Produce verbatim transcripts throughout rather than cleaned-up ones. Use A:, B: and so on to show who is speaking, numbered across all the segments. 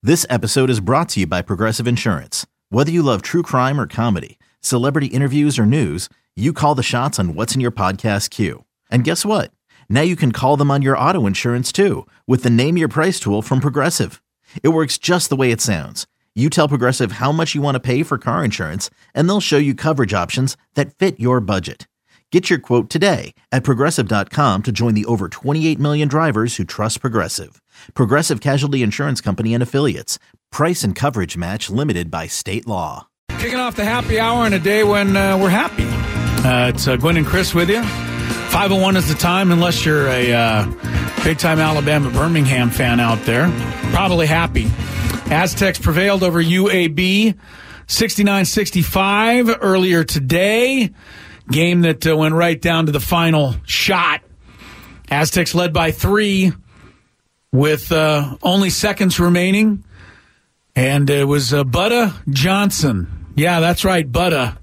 A: This episode is brought to you by Progressive Insurance. Whether you love true crime or comedy, celebrity interviews or news, you call the shots on what's in your podcast queue. And guess what? Now you can call them on your auto insurance too with the Name Your Price tool from Progressive. It works just the way it sounds. You tell Progressive how much you want to pay for car insurance, and they'll show you coverage options that fit your budget. Get your quote today at Progressive dot com to join the over twenty-eight million drivers who trust Progressive. Progressive Casualty Insurance Company and Affiliates. Price and coverage match limited by state law.
B: Kicking off the happy hour on a day when uh, we're happy. Uh, it's uh, Gwen and Chris with you. five oh one is the time, unless you're a uh, big-time Alabama Birmingham fan out there. Probably happy. Aztecs prevailed over U A B sixty-nine sixty-five earlier today. Game that uh, went right down to the final shot. Aztecs led by three with uh, only seconds remaining. And it was uh, Butta Johnson. Yeah, that's right, Butta.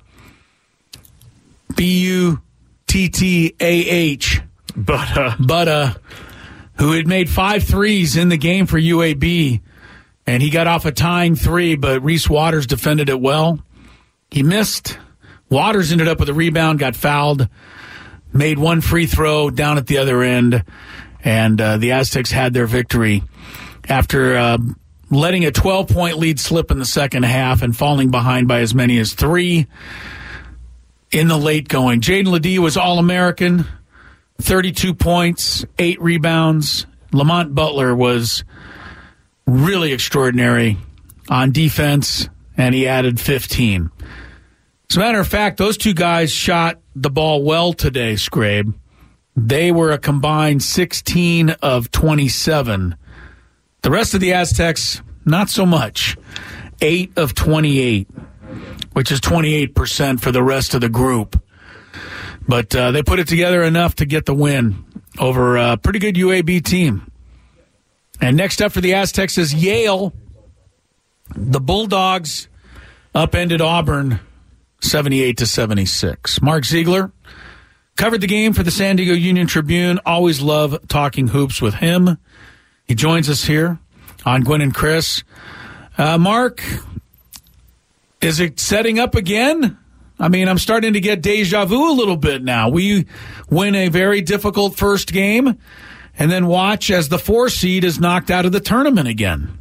B: B U T T A H.
C: Butta.
B: Butta, who had made five threes in the game for U A B. And he got off a tying three, but Reese Waters defended it well. He missed. Waters ended up with a rebound, got fouled, made one free throw down at the other end, and uh, the Aztecs had their victory after uh, letting a twelve-point lead slip in the second half and falling behind by as many as three in the late going. Jaden Ledee was All-American, thirty-two points, eight rebounds. Lamont Butler was really extraordinary on defense, and he added fifteen. As a matter of fact, those two guys shot the ball well today, Scrabe. They were a combined sixteen of twenty-seven. The rest of the Aztecs, not so much. eight of twenty-eight, which is twenty-eight percent for the rest of the group. But uh, they put it together enough to get the win over a pretty good U A B team. And next up for the Aztecs is Yale. The Bulldogs upended Auburn seventy-eight to seventy-six. Mark Ziegler covered the game for the San Diego Union Tribune. Always love talking hoops with him. He joins us here on Gwen and Chris. Uh, Mark, is it setting up again? I mean, I'm starting to get deja vu a little bit now. We win a very difficult first game and then watch as the four seed is knocked out of the tournament again.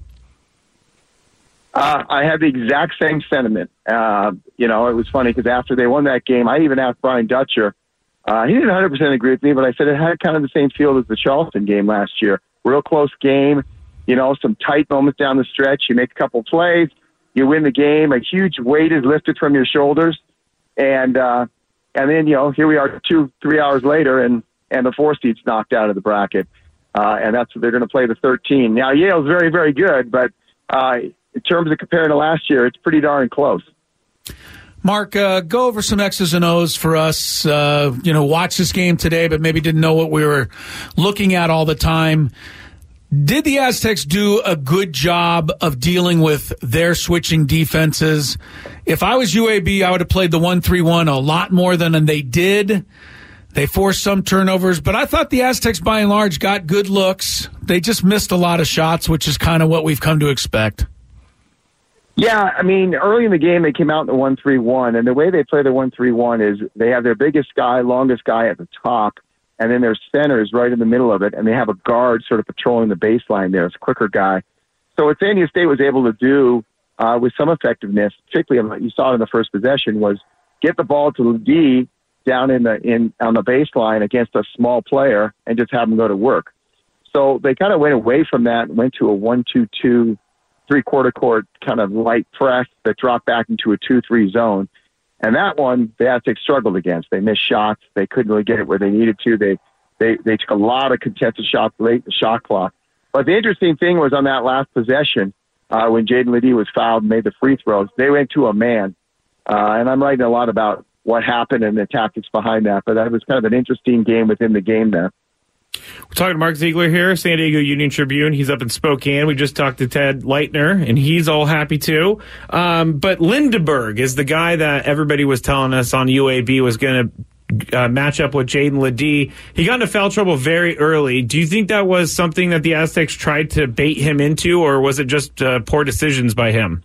D: Uh, I have the exact same sentiment. Uh, you know, it was funny because after they won that game, I even asked Brian Dutcher. Uh, he didn't one hundred percent agree with me, but I said it had kind of the same feel as the Charleston game last year. Real close game, you know, some tight moments down the stretch. You make a couple plays, you win the game. A huge weight is lifted from your shoulders. And uh, and then, you know, here we are two, three hours later, and, and the four seed's knocked out of the bracket. Uh, and that's they're going to play the thirteen. Now, Yale's very, very good, but uh, in terms of comparing to last year, it's pretty darn close.
B: Mark, uh, go over some X's and O's for us. Uh, you know, watch this game today, but maybe didn't know what we were looking at all the time. Did the Aztecs do a good job of dealing with their switching defenses? If I was U A B, I would have played the one three one a lot more than they did. They forced some turnovers, but I thought the Aztecs, by and large, got good looks. They just missed a lot of shots, which is kind of what we've come to expect.
D: Yeah, I mean, early in the game, they came out in the one three one, and the way they play the one three one is they have their biggest guy, longest guy at the top, and then their center is right in the middle of it, and they have a guard sort of patrolling the baseline there. It's a quicker guy. So what San Diego State was able to do uh, with some effectiveness, particularly you saw it in the first possession, was get the ball to Ledee down in the in on the baseline against a small player and just have him go to work. So they kind of went away from that and went to a one two two, three-quarter court kind of light press that dropped back into a two three zone. And that one, the Aztecs struggled against. They missed shots. They couldn't really get it where they needed to. They they they took a lot of contested shots late in the shot clock. But the interesting thing was on that last possession, uh, when Jaden Ledee was fouled and made the free throws, they went to a man. Uh, and I'm writing a lot about what happened and the tactics behind that. But that was kind of an interesting game within the game there.
C: We're talking to Mark Ziegler here, San Diego Union Tribune. He's up in Spokane. We just talked to Ted Leitner, and he's all happy too. Um, but Lindeberg is the guy that everybody was telling us on U A B was going to uh, matchup with Jaden Ledee. He got into foul trouble very early. Do you think that was something that the Aztecs tried to bait him into, or was it just uh, poor decisions by him?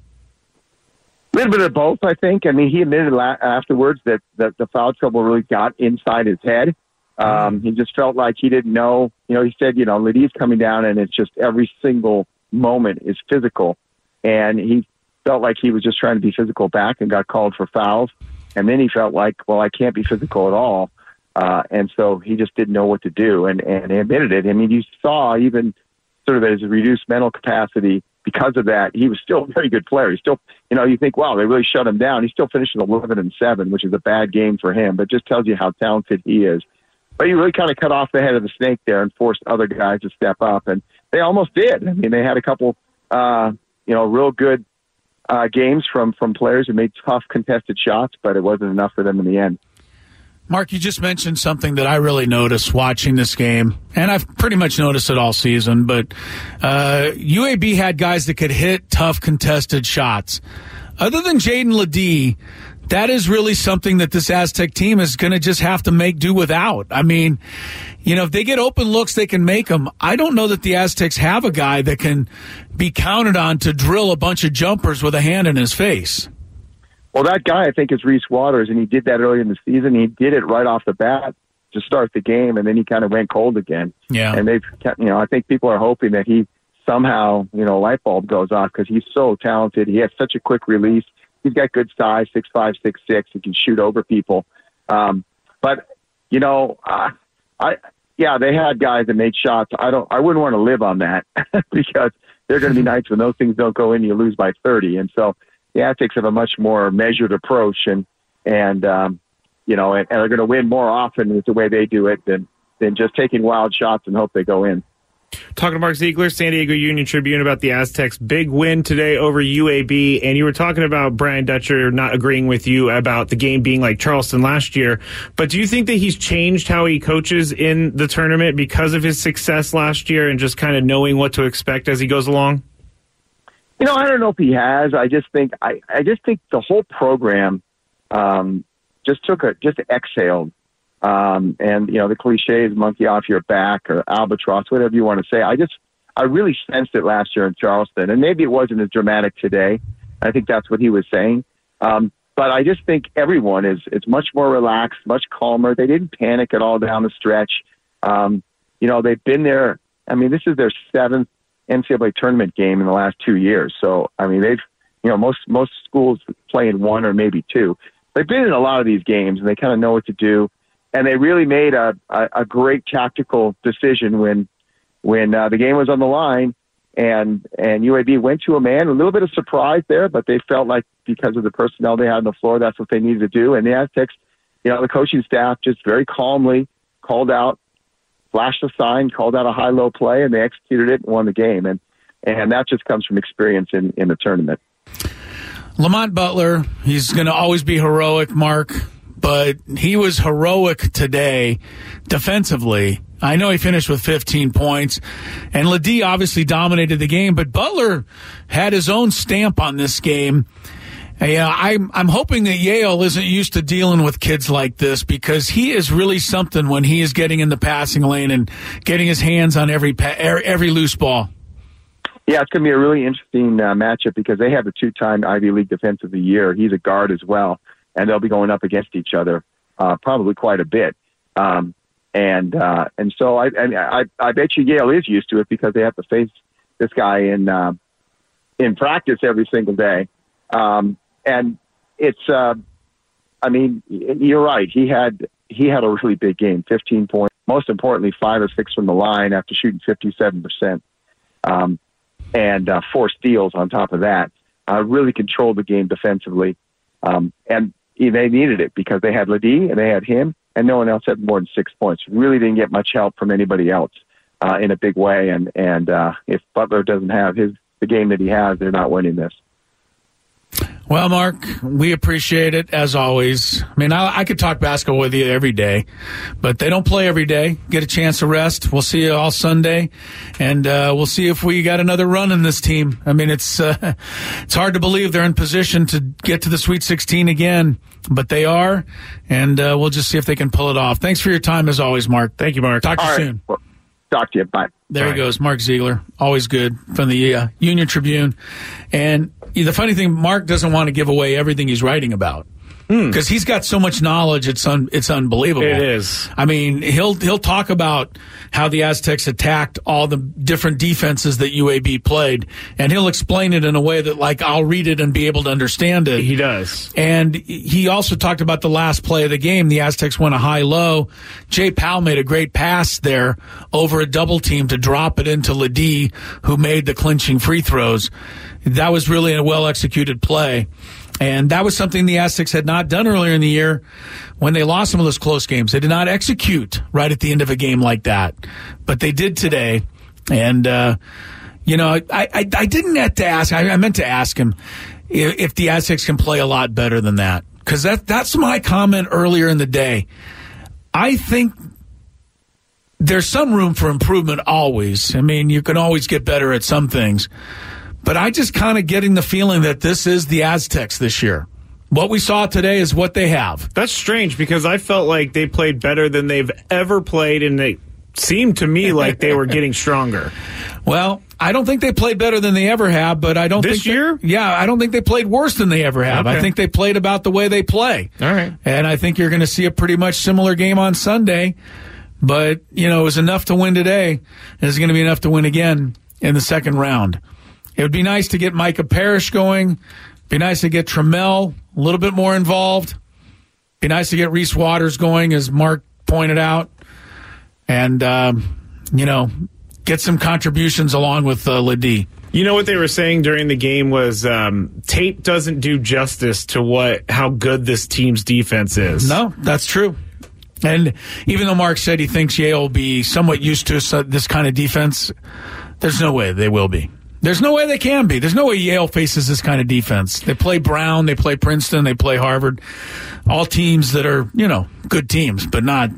D: A little bit of both, I think. I mean, he admitted la- afterwards that, that the foul trouble really got inside his head. Um, he just felt like he didn't know. You know, he said, you know, Ledee's coming down, and it's just every single moment is physical. And he felt like he was just trying to be physical back and got called for fouls. And then he felt like, well, I can't be physical at all. Uh, and so he just didn't know what to do. And, and he admitted it. I mean, you saw even sort of his reduced mental capacity. Because of that, he was still a very good player. He still, you know, you think, wow, they really shut him down. He still finished at eleven and seven, which is a bad game for him, but just tells you how talented he is. But he really kind of cut off the head of the snake there and forced other guys to step up, and they almost did. I mean, they had a couple, uh, you know, real good uh, games from from players who made tough contested shots, but it wasn't enough for them in the end.
B: Mark, you just mentioned something that I really noticed watching this game, and I've pretty much noticed it all season, but uh, U A B had guys that could hit tough contested shots. Other than Jaden Ledee, that is really something that this Aztec team is going to just have to make do without. I mean, you know, if they get open looks, they can make them. I don't know that the Aztecs have a guy that can be counted on to drill a bunch of jumpers with a hand in his face.
D: Well, that guy, I think, is Reese Waters, and he did that early in the season. He did it right off the bat to start the game, and then he kind of went cold again.
B: Yeah.
D: And they've, you know, I think people are hoping that he somehow, you know, light bulb goes off because he's so talented. He has such a quick release. He's got good size, six five, six six. He can shoot over people. Um, but you know, uh, I yeah, they had guys that made shots. I don't. I wouldn't want to live on that because there are going to be nights when those things don't go in. You lose by thirty, and so. The Aztecs have a much more measured approach, and and um, you know, and, and are going to win more often with the way they do it than than just taking wild shots and hope they go in.
C: Talking to Mark Ziegler, San Diego Union Tribune, about the Aztecs' big win today over U A B, and you were talking about Brian Dutcher not agreeing with you about the game being like Charleston last year. But do you think that he's changed how he coaches in the tournament because of his success last year and just kind of knowing what to expect as he goes along?
D: You know, I don't know if he has. I just think I, I just think the whole program um, just took a just exhaled. Um, and you know, the cliches, monkey off your back or albatross, whatever you want to say. I just I really sensed it last year in Charleston, and maybe it wasn't as dramatic today. I think that's what he was saying. Um, but I just think everyone is is much more relaxed, much calmer. They didn't panic at all down the stretch. Um, you know, they've been there. I mean, this is their seventh N C double A tournament game in the last two years. So, I mean, they've, you know, most, most schools play in one or maybe two. They've been in a lot of these games and they kind of know what to do. And they really made a, a, a great tactical decision when, when uh, the game was on the line and, and U A B went to a man, a little bit of surprise there, but they felt like because of the personnel they had on the floor, that's what they needed to do. And the Aztecs, you know, the coaching staff just very calmly called out, flashed a sign, called out a high-low play, and they executed it and won the game. And and that just comes from experience in, in the tournament.
B: Lamont Butler, he's going to always be heroic, Mark, but he was heroic today defensively. I know he finished with fifteen points, and Ledee obviously dominated the game, but Butler had his own stamp on this game. Yeah, I'm I'm hoping that Yale isn't used to dealing with kids like this because he is really something when he is getting in the passing lane and getting his hands on every every loose ball.
D: Yeah, it's going to be a really interesting uh, matchup because they have the two-time Ivy League Defensive of the Year. He's a guard as well, and they'll be going up against each other uh, probably quite a bit. Um, and uh, and so I, I I bet you Yale is used to it because they have to face this guy in uh, in practice every single day. Um, And it's, uh, I mean, you're right. He had he had a really big game, fifteen points. Most importantly, five or six from the line after shooting fifty-seven percent, um, and uh, four steals on top of that. Uh, really controlled the game defensively, um, and they needed it because they had Ledee and they had him, and no one else had more than six points. Really didn't get much help from anybody else uh, in a big way. And and uh, if Butler doesn't have his the game that he has, they're not winning this.
B: Well, Mark, we appreciate it, as always. I mean, I, I could talk basketball with you every day, but they don't play every day. Get a chance to rest. We'll see you all Sunday, and uh, we'll see if we got another run in this team. I mean, it's uh, it's hard to believe they're in position to get to the Sweet sixteen again, but they are, and uh, we'll just see if they can pull it off. Thanks for your time, as always, Mark.
C: Thank you, Mark.
B: Talk to you
D: All right.
B: soon.
D: Well, talk to you. Bye.
B: There
C: Bye.
B: he goes, Mark Ziegler. Always good from the uh, Union Tribune. And the funny thing, Mark doesn't want to give away everything he's writing about because he's got so much knowledge. It's un, it's unbelievable.
C: It is.
B: I mean, he'll he'll talk about how the Aztecs attacked all the different defenses that U A B played, and he'll explain it in a way that, like, I'll read it and be able to understand it.
C: He does.
B: And he also talked about the last play of the game. The Aztecs went a high-low. Jay Powell made a great pass there over a double team to drop it into Ledee, who made the clinching free throws. That was really a well-executed play. And that was something the Aztecs had not done earlier in the year when they lost some of those close games. They did not execute right at the end of a game like that. But they did today. And, uh, you know, I, I, I didn't have to ask. I, I meant to ask him if, if the Aztecs can play a lot better than that. Because that, that's my comment earlier in the day. I think there's some room for improvement always. I mean, you can always get better at some things. But I just kind of getting the feeling that this is the Aztecs this year. What we saw today is what they have.
C: That's strange because I felt like they played better than they've ever played, and they seemed to me like they were getting stronger.
B: Well, I don't think they played better than they ever have, but I don't
C: This
B: think they-
C: year?
B: yeah, I don't think they played worse than they ever have.
C: Okay.
B: I think they played about the way they play.
C: All right.
B: And I think you're going to see a pretty much similar game on Sunday. But, you know, it was enough to win today. And it's going to be enough to win again in the second round. It would be nice to get Micah Parrish going. Be nice to get Trammell a little bit more involved. Be nice to get Reese Waters going, as Mark pointed out. And, um, you know, get some contributions along with uh, Ledee.
C: You know what they were saying during the game was um, tape doesn't do justice to what how good this team's defense is.
B: No, that's true. And even though Mark said he thinks Yale will be somewhat used to this kind of defense, there's no way they will be. There's no way they can be. There's no way Yale faces this kind of defense. They play Brown, they play Princeton, they play Harvard. All teams that are, you know, good teams, but not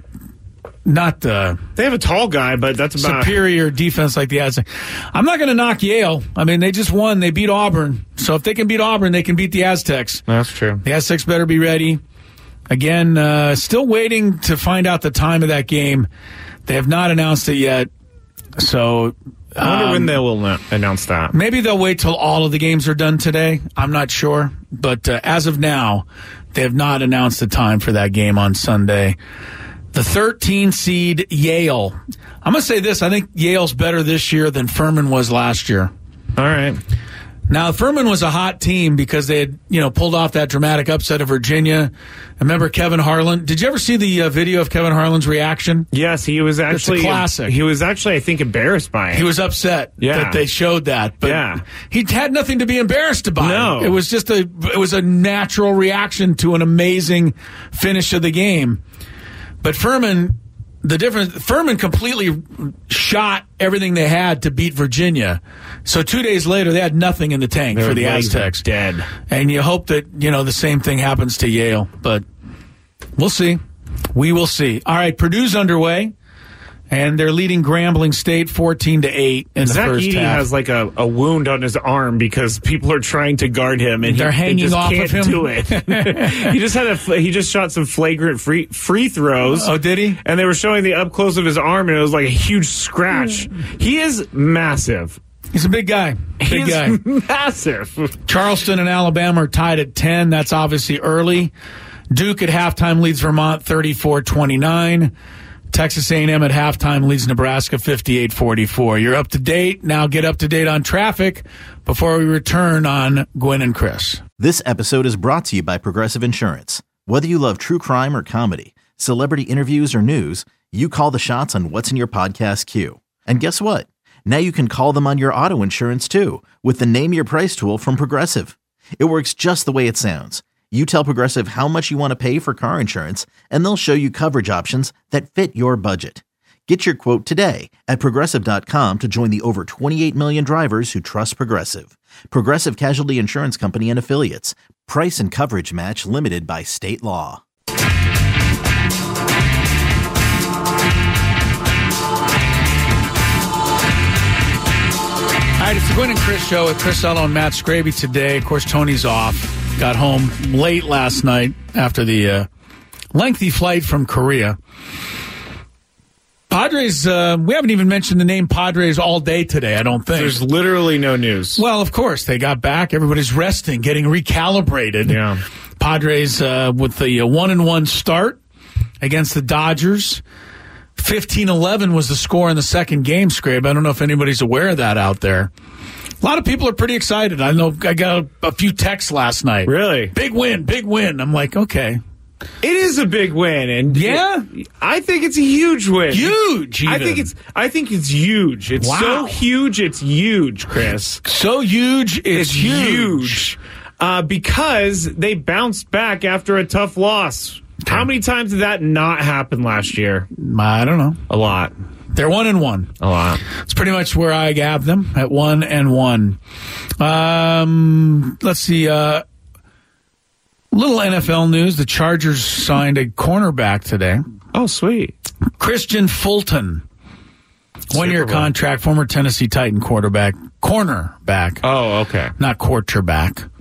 B: not uh,
C: They have a tall guy, but that's about
B: superior defense like the Aztecs. I'm not going to knock Yale. I mean, they just won. They beat Auburn. So if they can beat Auburn, they can beat the Aztecs.
C: That's true.
B: The Aztecs better be ready. Again, uh, still waiting to find out the time of that game. They have not announced it yet. So
C: I wonder
B: um,
C: when they will na- announce that.
B: maybe they'll wait till all of the games are done today. I'm not sure. But uh, as of now, they have not announced the time for that game on Sunday. The thirteen seed Yale. I'm going to say this. I think Yale's better this year than Furman was last year.
C: All right.
B: Now, Furman was a hot team because they had, you know, pulled off that dramatic upset of Virginia. Remember Kevin Harlan? Did you ever see the uh, video of Kevin Harlan's reaction?
C: Yes, he was actually
B: It's a classic.
C: He was actually, I think, embarrassed by it.
B: He was upset
C: Yeah.
B: that they showed that, but
C: Yeah.
B: he had nothing to be embarrassed about.
C: No.
B: It was just a it was a natural reaction to an amazing finish of the game. But Furman, the difference, Furman completely shot everything they had to beat Virginia. So two days later, they had nothing in the tank
C: Their
B: for the
C: legs are
B: Aztecs.
C: dead.
B: And you hope that, you know, the same thing happens to Yale. But we'll see. We will see. All right, Purdue's underway. And they're leading Grambling State fourteen to eight in the
C: Zach
B: first
C: Edey
B: half.
C: has like a, a wound on his arm because people are trying to guard him, and
B: They're
C: he,
B: hanging
C: they just
B: off
C: can't
B: of him?
C: do it. he just had a he just shot some flagrant free free throws.
B: Oh, did he?
C: And they were showing the up close of his arm, and it was like a huge scratch. He is massive.
B: He's a big guy. Big
C: He
B: guy.
C: is massive.
B: Charleston and Alabama are tied at ten. That's obviously early. Duke at halftime leads Vermont thirty-four twenty-nine. Texas A and M at halftime leads Nebraska fifty-eight forty-four. You're up to date. Now get up to date on traffic before we return on Gwen and Chris.
A: This episode is brought to you by Progressive Insurance. Whether you love true crime or comedy, celebrity interviews or news, you call the shots on what's in your podcast queue. And guess what? Now you can call them on your auto insurance too with the Name Your Price tool from Progressive. It works just the way it sounds. You tell Progressive how much you want to pay for car insurance, and they'll show you coverage options that fit your budget. Get your quote today at Progressive dot com to join the over twenty-eight million drivers who trust Progressive. Progressive Casualty Insurance Company and Affiliates. Price and coverage match limited by state law.
B: All right, it's the Gwynn and Chris show with Chris Ello and Matt Scraby today. Of course, Tony's off. Got home late last night after the uh, lengthy flight from Korea. Padres, uh, we haven't even mentioned the name Padres all day today, I don't think.
C: There's literally no news.
B: Well, of course, they got back. Everybody's resting, getting recalibrated.
C: Yeah.
B: Padres uh, with the uh, one and one start against the Dodgers. fifteen eleven was the score in the second game, Scrape. I don't know if anybody's aware of that out there. A lot of people are pretty excited. I know I got a, a few texts last night.
C: Really?
B: Big win, big win. I'm like, okay.
C: It is a big win, and
B: yeah,
C: I think it's a huge win.
B: Huge. Even.
C: I think it's. I think it's huge. It's
B: wow.
C: so huge. It's huge, Chris.
B: So huge. It's,
C: it's huge. huge. Uh, because they bounced back after a tough loss. Okay. How many times did that not happen last year?
B: I don't know.
C: A lot.
B: They're one and one.
C: A lot.
B: It's pretty much where I have them at one and one. Um, let's see. Uh, little N F L news. The Chargers signed a cornerback today.
C: Oh, sweet.
B: Christian Fulton. One-year contract, former Tennessee Titan quarterback. Cornerback.
C: Oh, okay.
B: Not quarterback.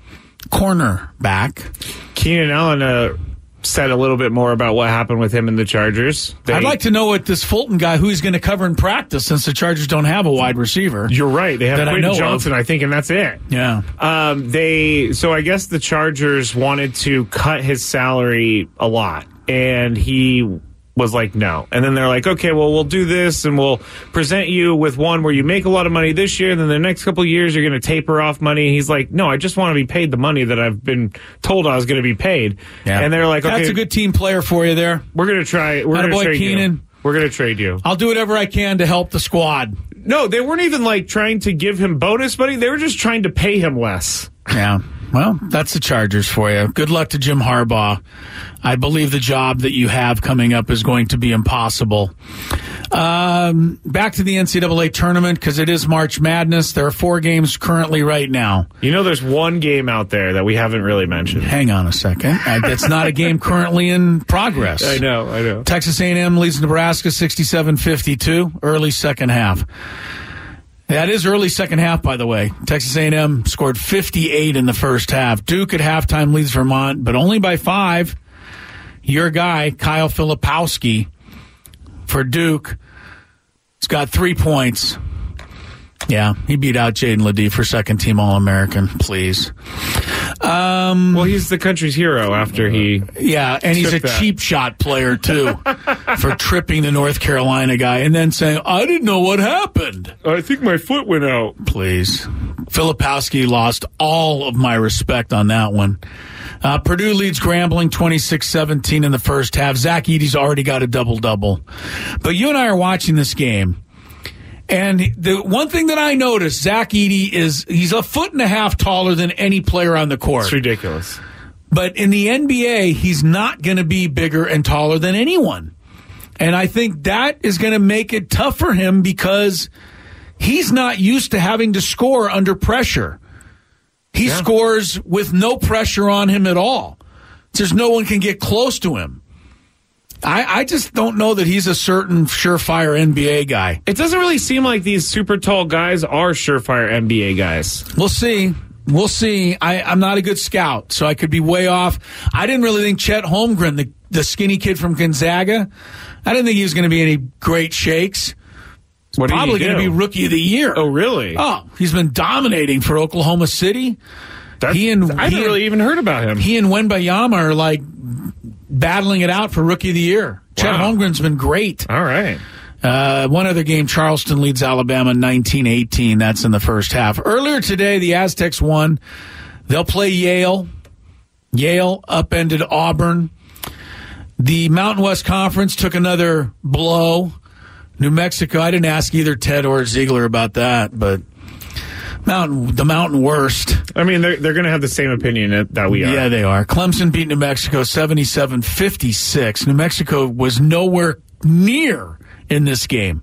B: Cornerback.
C: Keenan Allen uh, said a little bit more about what happened with him and the Chargers. They,
B: I'd like to know what this Fulton guy, who he's going to cover in practice, since the Chargers don't have a wide receiver.
C: You're right. They have Quentin Johnson,
B: of.
C: I think, and that's it.
B: Yeah.
C: Um, they. So I guess the Chargers wanted to cut his salary a lot, and he was like, no. And then they're like, okay, well, we'll do this, and we'll present you with one where you make a lot of money this year, and then the next couple of years you're going to taper off money. He's like, no, I just want to be paid the money that I've been told I was going to be paid.
B: Yeah.
C: And they're like, okay,
B: that's a good team player for you there.
C: We're going to try. We're going to trade
B: Keenan.
C: you. We're going to trade you.
B: I'll do whatever I can to help the squad.
C: No, they weren't even like trying to give him bonus money. They were just trying to pay him less.
B: Yeah. Well, that's the Chargers for you. Good luck to Jim Harbaugh. I believe the job that you have coming up is going to be impossible. Um, back to the N C double A tournament, because it is March Madness. There are four games currently right now.
C: You know, there's one game out there that we haven't really mentioned.
B: Hang on a second. Uh, that's not a game currently in progress.
C: I know, I know.
B: Texas A and M leads Nebraska sixty-seven fifty-two, early second half. That is early second half, by the way. Texas A and M scored fifty-eight in the first half. Duke at halftime leads Vermont, but only by five. Your guy, Kyle Filipowski, for Duke, has got three points. Yeah, he beat out Jaden Ledee for second-team All-American, please. Um,
C: well, he's the country's hero after he
B: Yeah, and he's a
C: that.
B: cheap shot player, too, for tripping the North Carolina guy and then saying, I didn't know what happened.
C: I think my foot went out.
B: Please. Filipowski lost all of my respect on that one. Uh, Purdue leads Grambling twenty-six seventeen in the first half. Zach Edey's already got a double-double. But you and I are watching this game. And the one thing that I noticed, Zach Edey is, he's a foot and a half taller than any player on the court.
C: It's ridiculous.
B: But in the N B A, he's not going to be bigger and taller than anyone. And I think that is going to make it tough for him because he's not used to having to score under pressure. He yeah. scores with no pressure on him at all. There's no one can get close to him. I, I just don't know that he's a certain surefire N B A guy.
C: It doesn't really seem like these super tall guys are surefire N B A guys.
B: We'll see. We'll see. I, I'm not a good scout, so I could be way off. I didn't really think Chet Holmgren, the, the skinny kid from Gonzaga, I didn't think he was going to be any great shakes.
C: What
B: Probably going to be Rookie of the Year.
C: Oh, really?
B: Oh, he's been dominating for Oklahoma City.
C: That's,
B: he and
C: I haven't
B: he
C: really
B: and,
C: even heard about him.
B: He and Wembanyama are like battling it out for Rookie of the Year. Wow. Chet Holmgren's been great.
C: All right.
B: Uh, one other game, Charleston leads Alabama nineteen eighteen. That's in the first half. Earlier today, the Aztecs won. They'll play Yale. Yale upended Auburn. The Mountain West Conference took another blow. New Mexico, I didn't ask either Ted or Ziegler about that, but Mountain, the Mountain Worst.
C: I mean, they're, they're going to have the same opinion that we are.
B: Yeah, they are. Clemson beat New Mexico seventy-seven fifty-six. New Mexico was nowhere near in this game.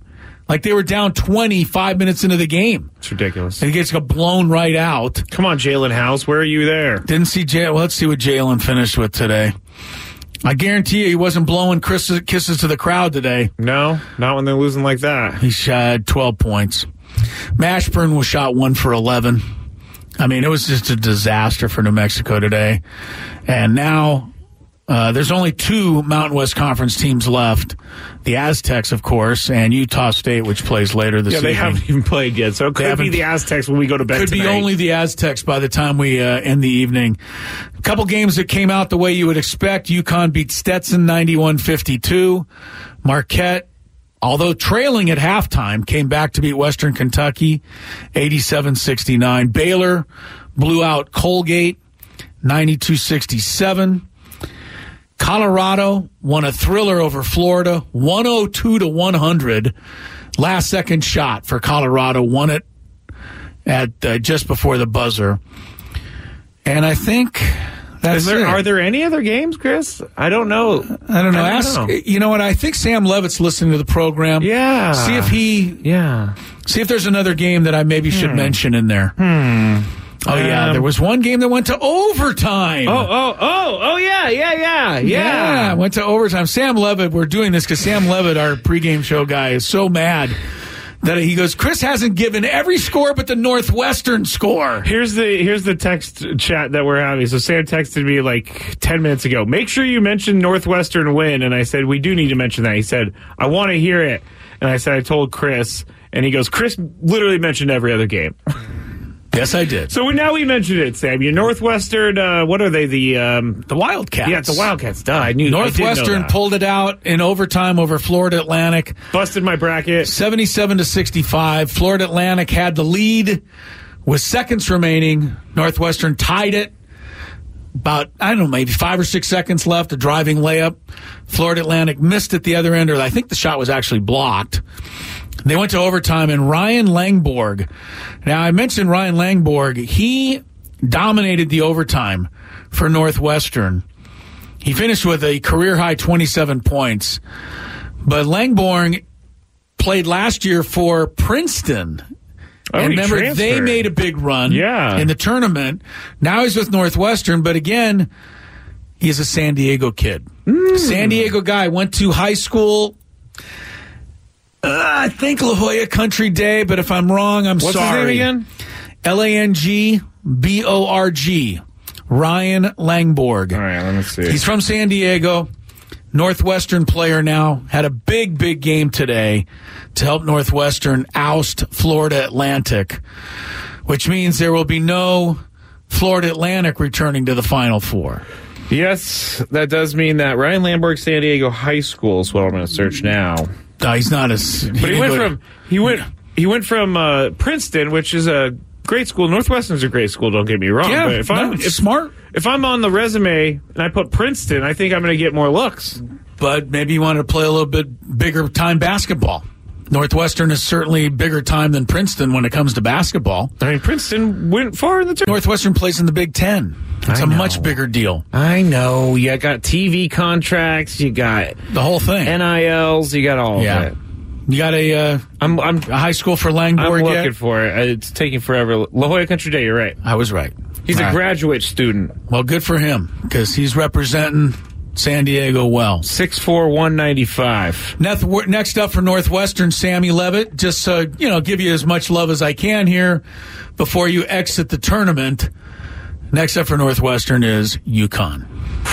B: Like they were down twenty five minutes into the game.
C: It's ridiculous.
B: And he gets blown right out.
C: Come on, Jalen House. Where are you there?
B: Didn't see Jalen. Well, let's see what Jalen finished with today. I guarantee you he wasn't blowing kisses, kisses to the crowd today.
C: No, not when they're losing like that.
B: He shot twelve points. Mashburn was shot one for eleven. I mean, it was just a disaster for New Mexico today. And now uh, there's only two Mountain West Conference teams left. The Aztecs, of course, and Utah State, which plays later this
C: evening. Yeah, they
B: evening.
C: haven't even played yet, so it could be the Aztecs when we go to bed
B: Could
C: tonight.
B: be only the Aztecs by the time we uh, end the evening. A couple games that came out the way you would expect. UConn beat Stetson ninety-one fifty-two. Marquette, although trailing at halftime, came back to beat Western Kentucky eighty-seven sixty-nine. Baylor blew out Colgate ninety-two sixty-seven. Colorado won a thriller over Florida, one oh two to one hundred. Last second shot for Colorado, won it at uh, just before the buzzer. And I think that's
C: Is there,
B: it.
C: Are there any other games, Chris? I don't know.
B: I don't know.
C: I don't
B: Ask,
C: know.
B: You know what? I think Sam Levitt's listening to the program.
C: Yeah.
B: See if he.
C: Yeah.
B: See if there's another game that I maybe should
C: Hmm.
B: mention in there.
C: Hmm.
B: Oh, yeah.
C: Um,
B: There was one game that went to overtime.
C: Oh, oh, oh, oh, yeah, yeah, yeah, yeah.
B: Yeah, went to overtime. Sam Levitt, we're doing this because Sam Levitt, our pregame show guy, is so mad that he goes, Chris hasn't given every score but the Northwestern score.
C: Here's the here's the text chat that we're having. So Sam texted me like ten minutes ago. Make sure you mention Northwestern win. And I said, we do need to mention that. He said, I want to hear it. And I said, I told Chris. And he goes, Chris literally mentioned every other game.
B: Yes, I did.
C: So now we mentioned it, Sam. Your Northwestern, uh, what are they? The um,
B: the Wildcats.
C: Yeah, it's the Wildcats. Duh, I knew.
B: Northwestern
C: I did know that.
B: pulled it out in overtime over Florida Atlantic.
C: Busted my bracket.
B: seventy-seven to sixty-five. Florida Atlantic had the lead with seconds remaining. Northwestern tied it. About, I don't know, maybe five or six seconds left, a driving layup. Florida Atlantic missed at the other end, or I think the shot was actually blocked. They went to overtime, and Ryan Langborg. Now, I mentioned Ryan Langborg. He dominated the overtime for Northwestern. He finished with a career-high twenty-seven points. But Langborg played last year for Princeton.
C: Oh,
B: and
C: he
B: remember,
C: transferred.
B: they made a big run
C: Yeah.
B: in the tournament. Now he's with Northwestern, but again, he's a San Diego kid. Mm. San Diego guy, went to high school, uh, I think La Jolla Country Day, but if I'm wrong, I'm
C: What's
B: sorry.
C: his name again?
B: L A N G B O R G. Ryan Langborg.
C: All right, let me see.
B: He's from San Diego. Northwestern player now. Had a big, big game today to help Northwestern oust Florida Atlantic, which means there will be no Florida Atlantic returning to the Final Four.
C: Yes, that does mean that. Ryan Langborg, San Diego High School is what I'm going to search now.
B: No, he's not as. He
C: But he went from he went he went from uh, Princeton, which is a great school. Northwestern's a great school. Don't get me wrong.
B: Yeah,
C: but if
B: no,
C: I'm if,
B: smart.
C: If I'm on the resume and I put Princeton, I think I'm going to get more looks.
B: But maybe you want to play a little bit bigger time basketball. Northwestern is certainly bigger time than Princeton when it comes to basketball.
C: I mean, Princeton went far in the tournament.
B: Northwestern plays in the Big Ten. It's
C: I
B: a
C: know.
B: much bigger deal.
C: I know. You got T V contracts. You got
B: The whole thing.
C: N I Ls. You got all
B: yeah.
C: of it.
B: You got a, uh,
C: I'm I'm
B: a high school for
C: I'm
B: Langborg
C: looking
B: yet?
C: for it. It's taking forever. La Jolla Country Day. You're right.
B: I was right.
C: He's
B: All
C: a
B: right.
C: graduate student.
B: Well, good for him because he's representing San Diego well.
C: six four, one ninety-five.
B: Next, next up for Northwestern, Sammy Levitt. Just uh, you know, give you as much love as I can here before you exit the tournament. Next up for Northwestern is UConn.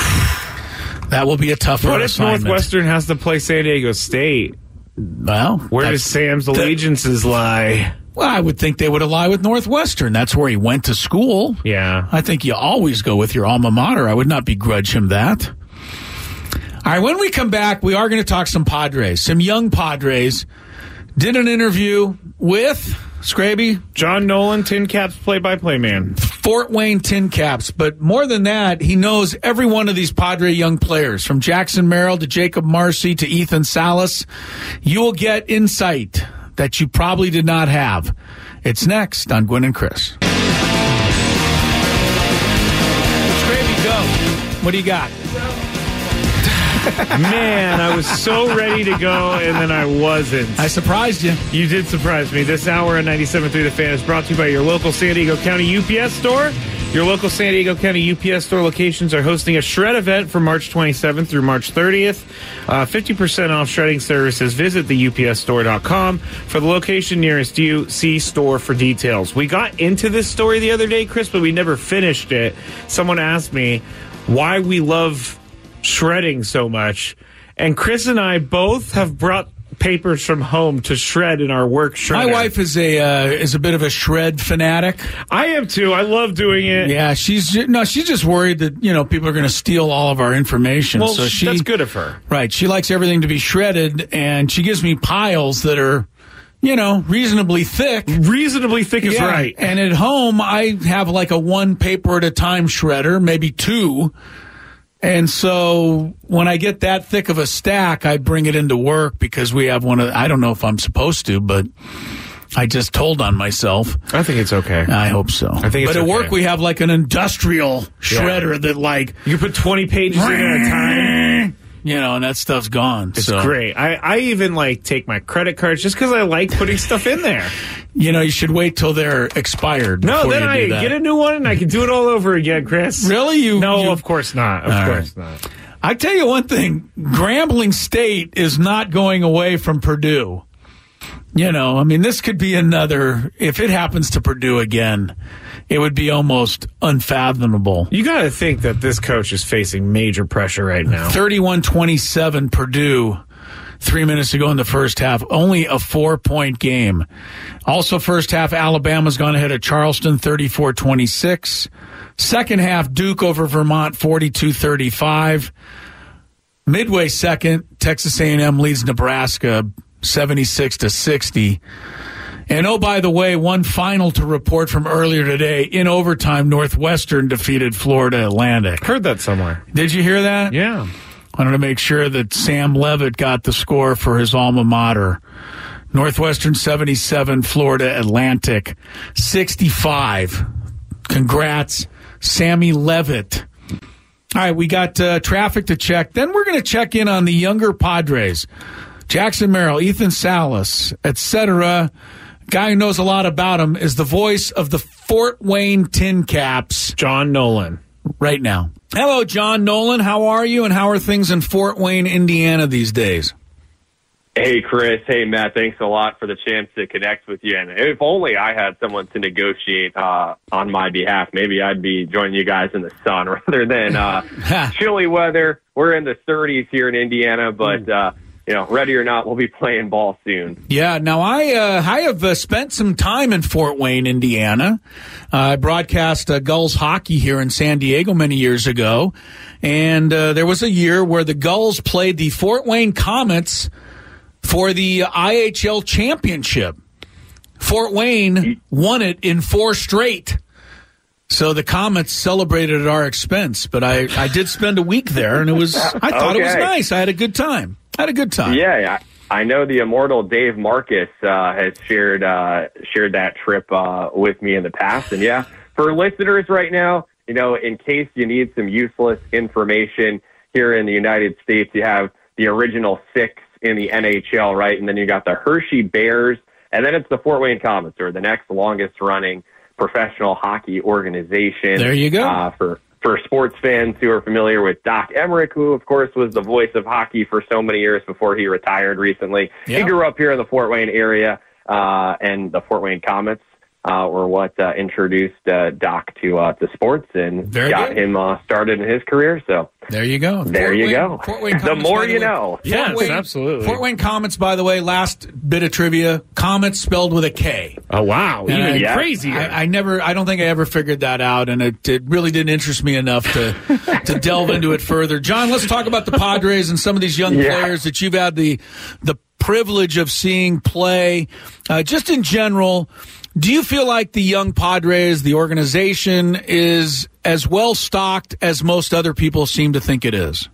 B: That will be a tougher
C: What if
B: assignment.
C: Northwestern has to play San Diego State?
B: Well,
C: Where does
B: that's-
C: Sam's allegiances lie?
B: Well, I would think they would ally with Northwestern. That's where he went to school.
C: Yeah.
B: I think you always go with your alma mater. I would not begrudge him that. All right, when we come back, we are going to talk some Padres, some young Padres. Did an interview with Scraby,
C: John Nolan, Tin Caps play-by-play man.
B: Fort Wayne Tin Caps. But more than that, he knows every one of these Padre young players, from Jackson Merrill to Jacob Marcy to Ethan Salas. You will get insight that you probably did not have. It's next on Gwynn and Chris. Scraby, go. What do you got?
C: Man, I was so ready to go, and then I wasn't.
B: I surprised you.
C: You did surprise me. This hour on ninety-seven point three The Fan is brought to you by your local San Diego County U P S store. Your local San Diego County U P S store locations are hosting a shred event from March twenty-seventh through March thirtieth. Uh, fifty percent off shredding services. Visit the U P S store dot com. For the location nearest you, see store for details. We got into this story the other day, Chris, but we never finished it. Someone asked me why we love shredding so much. And Chris and I both have brought papers from home to shred in our work shredder.
B: My wife is a uh, is a bit of a shred fanatic.
C: I am too. I love doing it.
B: Yeah, she's ju- no, she's just worried that you know people are going to steal all of our information.
C: Well,
B: so she,
C: that's good of her,
B: right? She likes everything to be shredded, and she gives me piles that are, you know, reasonably thick.
C: Reasonably thick is
B: yeah.
C: right.
B: And at home, I have like a one paper at a time shredder, maybe two. And so when I get that thick of a stack, I bring it into work because we have one of, I don't know if I'm supposed to, but I just told on myself.
C: I think it's okay.
B: I hope so.
C: I think it's
B: But at
C: okay.
B: work, we have like an industrial shredder
C: yeah.
B: that like.
C: You put twenty pages in at a time.
B: You know, and that stuff's gone.
C: It's
B: so.
C: great. I, I even like take my credit cards just because I like putting stuff in there.
B: You know, you should wait till they're expired.
C: No, then
B: you
C: I
B: do that.
C: get a new one and I can do it all over again, Chris.
B: Really? You?
C: No,
B: you,
C: of course not. Of
B: all
C: course
B: right.
C: not.
B: I tell you one thing, Grambling State is not going away from Purdue. You know, I mean, this could be another, if it happens to Purdue again, it would be almost unfathomable.
C: You got to think that this coach is facing major pressure right now.
B: thirty-one twenty-seven Purdue, three minutes ago in the first half. Only a four-point game. Also, first half, Alabama's gone ahead of Charleston, thirty-four twenty-six. Second half, Duke over Vermont, forty-two thirty-five. Midway second, Texas A and M leads Nebraska, seventy-six to sixty. And oh, by the way, one final to report from earlier today. In overtime, Northwestern defeated Florida Atlantic.
C: Heard that somewhere.
B: Did you hear that?
C: Yeah.
B: Wanted to make sure that Sam Levitt got the score for his alma mater. Northwestern seventy-seven, Florida Atlantic sixty-five. Congrats, Sammy Levitt. All right, we got uh, traffic to check. Then we're going to check in on the younger Padres. Jackson Merrill, Ethan Salas, et cetera. Guy who knows a lot about him is the voice of the Fort Wayne Tin Caps.
C: John Nolan.
B: Right now. Hello, John Nolan. How are you, and how are things in Fort Wayne, Indiana these days?
E: Hey, Chris. Hey, Matt. Thanks a lot for the chance to connect with you. And if only I had someone to negotiate uh, on my behalf, maybe I'd be joining you guys in the sun rather than uh, chilly weather. We're in the thirties here in Indiana, but uh, you know, ready or not, we'll be playing ball soon.
B: Yeah. Now, I uh, I have uh, spent some time in Fort Wayne, Indiana. Uh, I broadcast uh, Gulls hockey here in San Diego many years ago, and uh, there was a year where the Gulls played the Fort Wayne Comets for the I H L championship. Fort Wayne won it in four straight. So the Comets celebrated at our expense. But I, I did spend a week there, and it was I thought
E: Okay.
B: it was nice. I had a good time. I had a good time.
E: Yeah, yeah. I know the immortal Dave Marcus uh, has shared uh, shared that trip uh, with me in the past. And yeah, for listeners right now, you know, in case you need some useless information, here in the United States, you have the original six in the N H L, right? And then you got the Hershey Bears, and then it's the Fort Wayne Comets, or the next longest running professional hockey organization.
B: There you go.
E: Uh, for for sports fans who are familiar with Doc Emmerich, who of course was the voice of hockey for so many years before he retired recently.
B: Yeah.
E: He grew up here in the Fort Wayne area, uh, and the Fort Wayne Comets uh, were what uh, introduced uh, Doc to uh, to sports and
B: Very
E: got
B: good.
E: him uh, started in his career. So
B: There you go.
E: there
B: Fort
E: you
B: Wayne-
E: go.
B: Fort Wayne
E: The
B: Comets,
E: more
B: by the
E: you
B: way.
E: know.
C: Yes,
B: Fort Wayne-
C: absolutely.
B: Fort Wayne Comets, by the way, last bit of trivia, Comets spelled with a K.
C: Oh, wow.
B: And
C: Even
B: I-
E: Yeah.
C: crazier.
B: I, I never, I don't think I ever figured that out, and it, it really didn't interest me enough to to delve into it further. John, let's talk about the Padres and some of these young
E: Yeah.
B: players that you've had the the privilege of seeing play. Uh, just in general, do you feel like the young Padres, the organization, is as well stocked as most other people seem to think it is?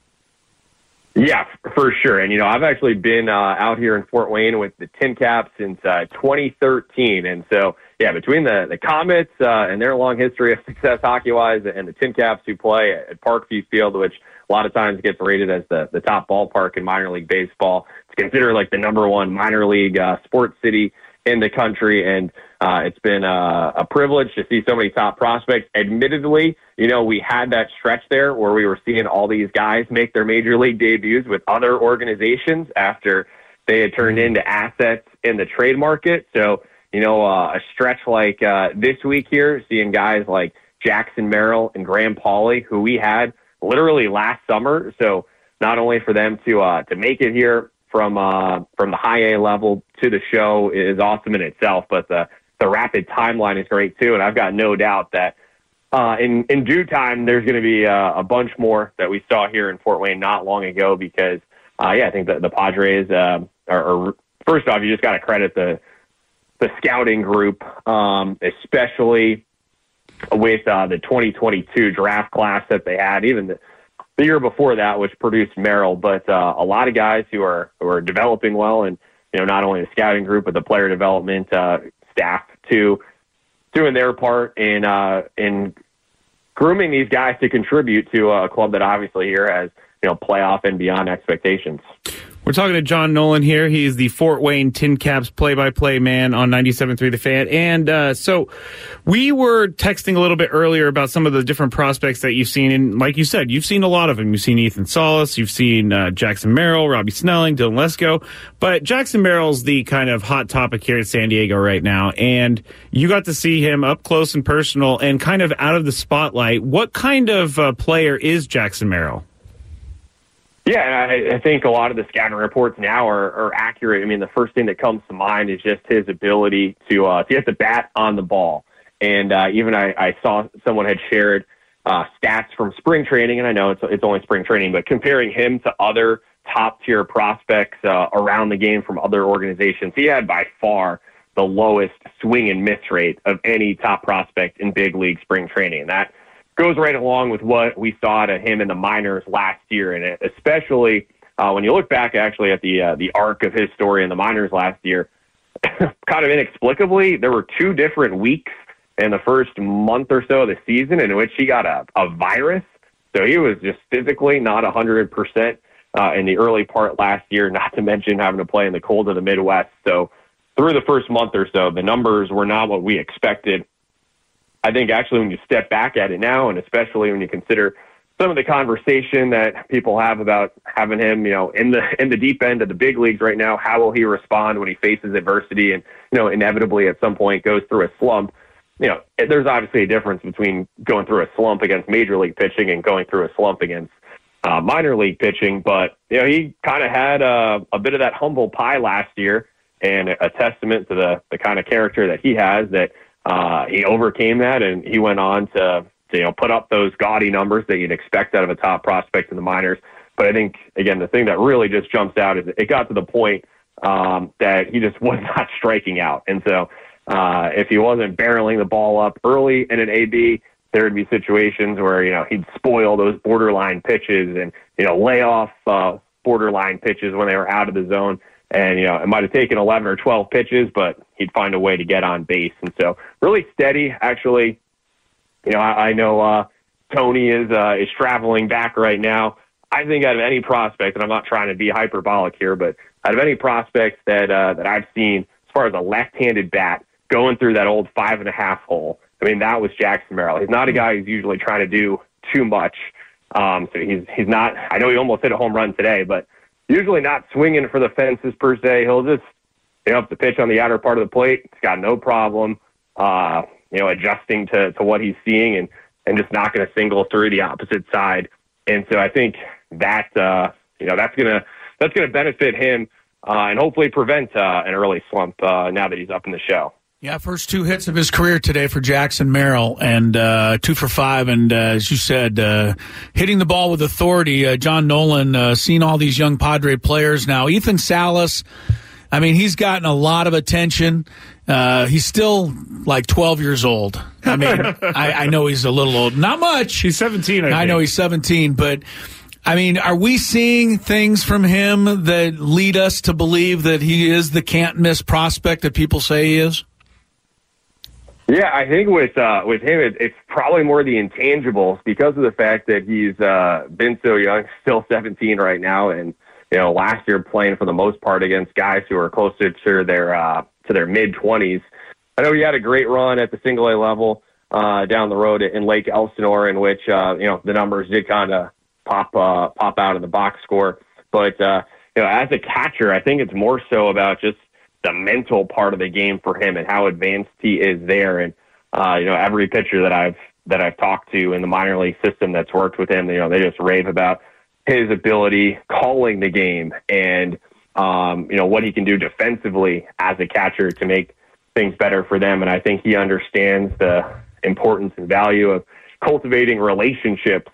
E: Yeah, for sure. And, you know, I've actually been uh, out here in Fort Wayne with the Tin Caps since uh, twenty thirteen. And so, yeah, between the, the Comets uh, and their long history of success hockey-wise and the Tin Caps who play at Parkview Field, which a lot of times gets rated as the, the top ballpark in minor league baseball. It's considered like the number one minor league uh, sports city in the country, and uh, it's been a, a privilege to see so many top prospects. Admittedly, you know, we had that stretch there where we were seeing all these guys make their major league debuts with other organizations after they had turned into assets in the trade market. So, you know, uh, a stretch like uh, this week here, seeing guys like Jackson Merrill and Graham Pauley, who we had literally last summer. So not only for them to uh, to make it here from uh, from the high A level to the show is awesome in itself, but the the rapid timeline is great too. And I've got no doubt that uh, in in due time there's going to be uh, a bunch more that we saw here in Fort Wayne not long ago. Because uh, yeah, I think that the Padres uh, are, are first off, you just got to credit the the scouting group, um, especially with uh, the twenty twenty-two draft class that they had, even the, the year before that, which produced Merrill. But uh, a lot of guys who are who are developing well, and you know, not only the scouting group but the player development uh, staff too, doing their part in uh, in grooming these guys to contribute to a club that obviously here has, you know, playoff and beyond expectations.
C: We're talking to John Nolan here. He's the Fort Wayne Tin Caps play-by-play man on ninety-seven point three The Fan. And uh, so we were texting a little bit earlier about some of the different prospects that you've seen. And like you said, you've seen a lot of them. You've seen Ethan Salas. You've seen uh, Jackson Merrill, Robbie Snelling, Dylan Lesko. But Jackson Merrill's the kind of hot topic here at San Diego right now. And you got to see him up close and personal and kind of out of the spotlight. What kind of uh, player is Jackson Merrill?
E: Yeah, and I, I think a lot of the scouting reports now are, are accurate. I mean, the first thing that comes to mind is just his ability to uh, to get the bat on the ball. And uh, even I, I saw someone had shared uh, stats from spring training, and I know it's it's only spring training, but comparing him to other top-tier prospects uh, around the game from other organizations, he had by far the lowest swing and miss rate of any top prospect in big league spring training. And that goes right along with what we saw out of him in the minors last year, and especially uh, when you look back actually at the uh, the arc of his story in the minors last year, kind of inexplicably, there were two different weeks in the first month or so of the season in which he got a, a virus. So he was just physically not one hundred percent uh, in the early part last year, not to mention having to play in the cold of the Midwest. So through the first month or so, the numbers were not what we expected. I think actually when you step back at it now, and especially when you consider some of the conversation that people have about having him, you know, in the in the deep end of the big leagues right now, how will he respond when he faces adversity and, you know, inevitably at some point goes through a slump? You know, there's obviously a difference between going through a slump against major league pitching and going through a slump against uh, minor league pitching. But, you know, he kind of had a, a bit of that humble pie last year, and a testament to the, the kind of character that he has, that Uh, he overcame that, and he went on to, to, you know, put up those gaudy numbers that you'd expect out of a top prospect in the minors. But I think, again, the thing that really just jumps out is it got to the point um, that he just was not striking out. And so uh, if he wasn't barreling the ball up early in an A B, there would be situations where, you know, he'd spoil those borderline pitches and, you know, lay off uh, borderline pitches when they were out of the zone. And, you know, it might have taken eleven or twelve pitches, but he'd find a way to get on base. And so really steady, actually. You know, I, I know uh, Tony is uh, is traveling back right now. I think out of any prospect, and I'm not trying to be hyperbolic here, but out of any prospects that uh, that I've seen, as far as a left-handed bat going through that old five and a half hole, I mean, that was Jackson Merrill. He's not a guy who's usually trying to do too much. Um, so he's he's not. I know he almost hit a home run today, but usually not swinging for the fences per se. He'll just, you know, if the pitch on the outer part of the plate, he's got no problem, uh, you know, adjusting to, to what he's seeing and, and just not going to single through the opposite side. And so I think that, uh, you know, that's going to, that's going to benefit him uh, and hopefully prevent uh, an early slump uh, now that he's up in the show.
B: Yeah, first two hits of his career today for Jackson Merrill, and uh, two for five. And uh, as you said, uh, hitting the ball with authority. Uh, John Nolan, uh, seen all these young Padre players now. Ethan Salas, I mean, he's gotten a lot of attention. Uh, he's still like twelve years old. I mean, I, I know he's a little old. Not much.
C: He's seventeen, I think.
B: I know he's seventeen, but I mean, are we seeing things from him that lead us to believe that he is the can't-miss prospect that people say he is?
E: Yeah, I think with uh, with him, it, it's probably more the intangibles because of the fact that he's uh, been so young, still seventeen right now, and you know, last year playing for the most part against guys who are closer to their uh, to their mid twenties. I know he had a great run at the single A level uh, down the road in Lake Elsinore, in which uh, you know the numbers did kind of pop uh, pop out in the box score. But uh, you know, as a catcher, I think it's more so about just the mental part of the game for him and how advanced he is there. And, uh, you know, every pitcher that I've, that I've talked to in the minor league system that's worked with him, you know, they just rave about his ability calling the game and, um, you know, what he can do defensively as a catcher to make things better for them. And I think he understands the importance and value of cultivating relationships,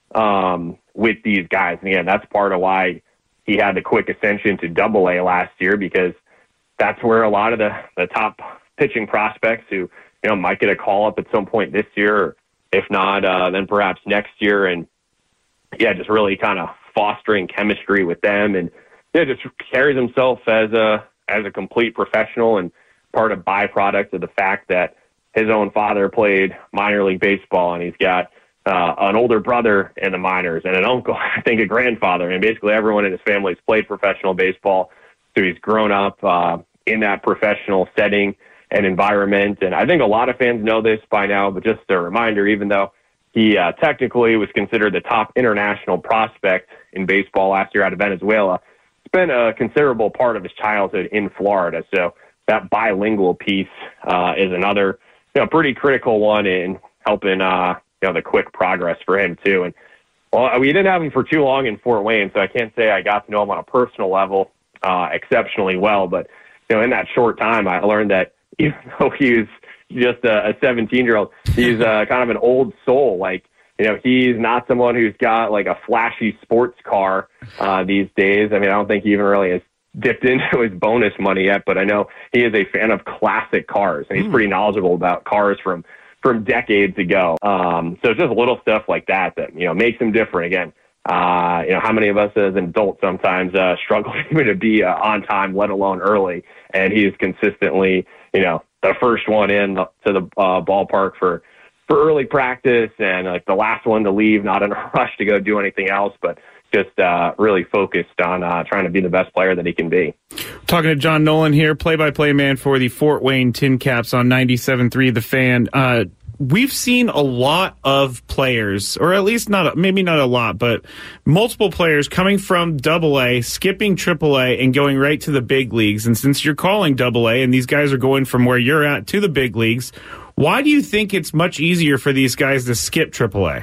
E: um, with these guys. And again, that's part of why he had the quick ascension to Double A last year, because that's where a lot of the, the top pitching prospects who, you know, might get a call up at some point this year, or if not, uh, then perhaps next year. And yeah, just really kind of fostering chemistry with them, and yeah, just carries himself as a, as a complete professional, and part of byproduct of the fact that his own father played minor league baseball, and he's got uh, an older brother in the minors and an uncle, I think a grandfather, and basically everyone in his family has played professional baseball. So he's grown up, uh, in that professional setting and environment. And I think a lot of fans know this by now, but just a reminder, even though he uh, technically was considered the top international prospect in baseball last year out of Venezuela, spent a considerable part of his childhood in Florida. So that bilingual piece uh, is another, you know, pretty critical one in helping, uh, you know, the quick progress for him too. And well, we didn't have him for too long in Fort Wayne, so I can't say I got to know him on a personal level uh, exceptionally well, but you know, in that short time, I learned that even though he was just a seventeen-year-old, he's uh, kind of an old soul. Like, you know, he's not someone who's got like a flashy sports car uh, these days. I mean, I don't think he even really has dipped into his bonus money yet, but I know he is a fan of classic cars, and he's mm. pretty knowledgeable about cars from from decades ago. Um, so it's just little stuff like that that, you know, makes him different. Again, uh, you know, how many of us as adults sometimes uh, struggle even to be uh, on time, let alone early? And he is consistently, you know, the first one in to the uh, ballpark for, for early practice, and like the last one to leave, not in a rush to go do anything else, but just uh, really focused on uh, trying to be the best player that he can be.
C: Talking to John Nolan here, play-by-play man for the Fort Wayne Tin Caps on ninety-seven point three The Fan. Uh, we've seen a lot of players, or at least not, maybe not a lot, but multiple players coming from Double A, skipping Triple A, and going right to the big leagues. And since you're calling Double A, and these guys are going from where you're at to the big leagues, why do you think it's much easier for these guys to skip Triple A?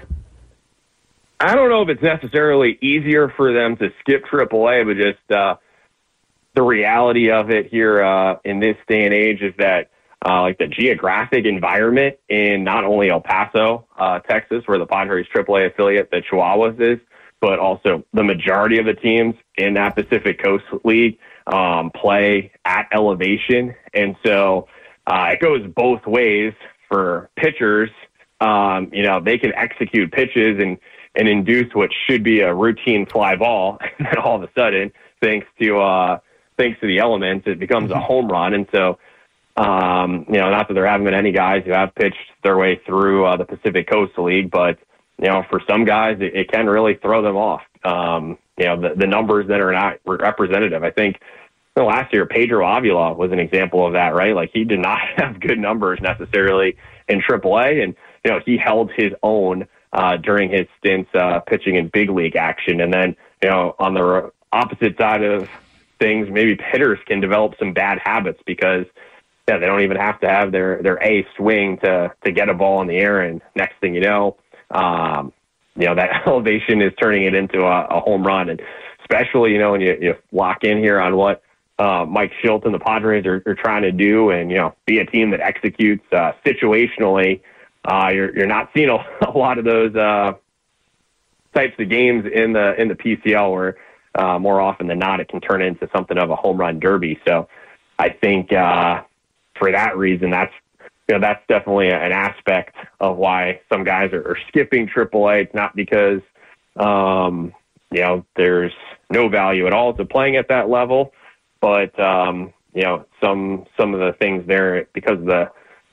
E: I don't know if it's necessarily easier for them to skip Triple A, but just uh, the reality of it here uh, in this day and age is that uh, like the geographic environment in not only El Paso, uh, Texas, where the Padres Triple A affiliate, the Chihuahuas, is, but also the majority of the teams in that Pacific Coast League um, play at elevation. And so uh, it goes both ways for pitchers. Um, you know, they can execute pitches and and induce what should be a routine fly ball, and then all of a sudden, thanks to uh, thanks to the elements, it becomes a home run. And so, um, you know, not that there haven't been any guys who have pitched their way through uh, the Pacific Coast League, but you know, for some guys, it, it can really throw them off. Um, you know, the, the numbers that are not representative. I think you know, last year, Pedro Avila was an example of that, right? Like, he did not have good numbers necessarily in Triple A, and you know, he held his own Uh, during his stints uh, pitching in big league action. And then, you know, on the opposite side of things, maybe hitters can develop some bad habits because yeah, they don't even have to have their, their A swing to, to get a ball in the air. And next thing you know, um, you know, that elevation is turning it into a, a home run. And especially, you know, when you, you lock in here on what uh, Mike Shildt and the Padres are, are trying to do and, you know, be a team that executes uh, situationally. Uh, you're you're not seeing a, a lot of those uh, types of games in the in the P C L where uh, more often than not it can turn into something of a home run derby. So I think uh, for that reason, that's you know that's definitely an aspect of why some guys are, are skipping Triple A. It's not because um, you know there's no value at all to playing at that level, but um, you know some some of the things there because of the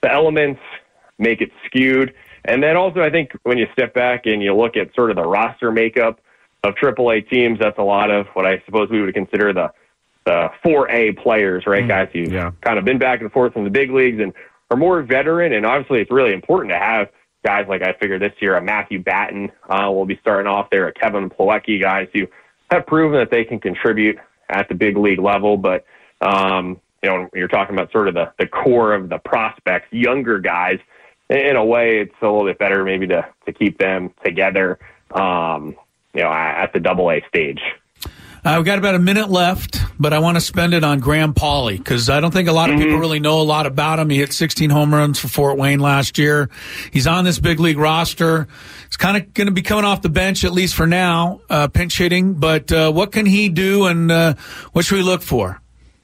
E: the elements make it skewed. And then also, I think when you step back and you look at sort of the roster makeup of triple A teams, that's a lot of what I suppose we would consider the the four A players, right? Mm, guys who've yeah. kind of been back and forth in the big leagues and are more veteran. And obviously, it's really important to have guys like I figure this year, a Matthew Batten uh, will be starting off there, a Kevin Plawecki, guys who have proven that they can contribute at the big league level. But, um, you know, you're talking about sort of the, the core of the prospects, younger guys. In a way, it's a little bit better maybe to, to keep them together, um, you know, at the double A stage.
B: Uh, we've got about a minute left, but I want to spend it on Graham Pauley because I don't think a lot of mm-hmm. people really know a lot about him. He hit sixteen home runs for Fort Wayne last year. He's on this big league roster. He's kind of going to be coming off the bench, at least for now, uh, pinch hitting. But uh, what can he do, and uh, what should we look for?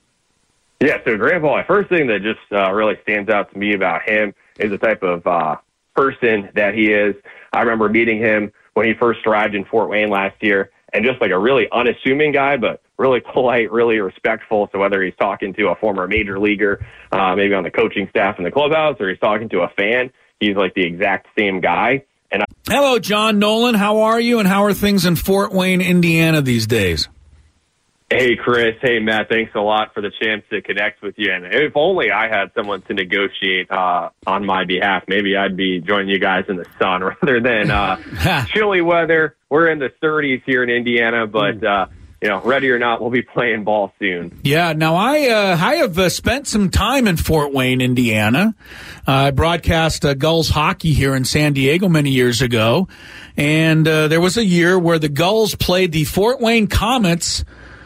E: Yeah, so Graham Pauley, first thing that just uh, really stands out to me about him is the type of uh, person that he is. I remember meeting him when he first arrived in Fort Wayne last year. And just like a really unassuming guy, but really polite, really respectful. So whether he's talking to a former major leaguer, uh, maybe on the coaching staff in the clubhouse, or he's talking to a fan, he's like the exact same guy. And I-
B: Hello, John Nolan. How are you? And how are things in Fort Wayne, Indiana these days?
E: Hey, Chris. Hey, Matt. Thanks a lot for the chance to connect with you. And if only I had someone to negotiate uh, on my behalf, maybe I'd be joining you guys in the sun rather than uh, chilly weather. We're in the thirties here in Indiana, but uh, you know, ready or not, we'll be playing ball soon.
B: Yeah. Now, I uh, I have uh, spent some time in Fort Wayne, Indiana. Uh, I broadcast uh, Gulls hockey here in San Diego many years ago, and uh, there was a year where the Gulls played the Fort Wayne Comets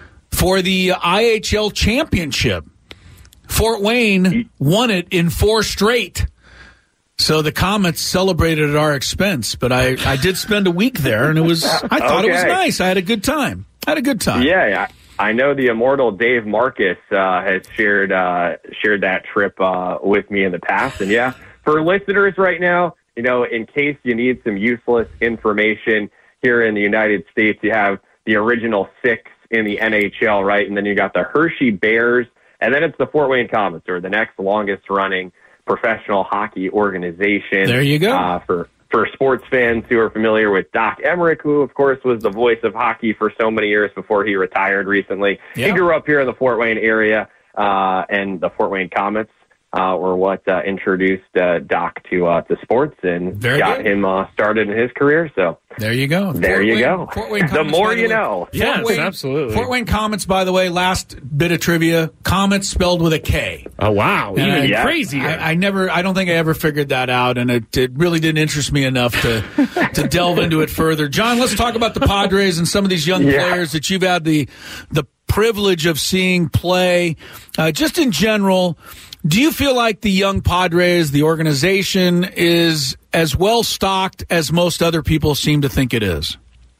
B: for the I H L championship. Fort Wayne won it in four straight. So the Comets celebrated at our expense, but I, I did spend a week there, and it was I thought okay. it was nice. I had a good time. I had a good time.
E: Yeah, yeah. I know the immortal Dave Marcus uh, has shared uh, shared that trip uh, with me in the past. And yeah, for listeners right now, you know, in case you need some useless information here in the United States, you have the original six in the N H L, right? And then you got the Hershey Bears, and then it's the Fort Wayne Comets, or the next longest running professional hockey organization.
B: There you go.
E: Uh, for, for sports fans who are familiar with Doc Emmerich, who, of course, was the voice of hockey for so many years before he retired recently. Yep. He grew up here in the Fort Wayne area, uh, and the Fort Wayne Comets uh, were what uh, introduced uh, Doc to uh, to sports and Very got good. him uh, started in his career. So
B: there you go.
E: There
B: Fort
E: you
B: Wayne,
E: go.
B: Fort Wayne
E: Comets, the more you know.
C: Yes,
B: Wayne,
C: absolutely.
B: Fort Wayne Comets, by the way, last bit of trivia, Comets spelled with a K.
C: Oh, wow.
B: And
C: Even
B: I,
C: yeah. crazier.
B: I, I never, I don't think I ever figured that out, and it, it really didn't interest me enough to, to delve into it further. John, let's talk about the Padres and some of these young yeah. players that you've had the, the privilege of seeing play. Uh, just in general, do you feel like the young Padres, the organization, is as well stocked as most other people seem to think it is?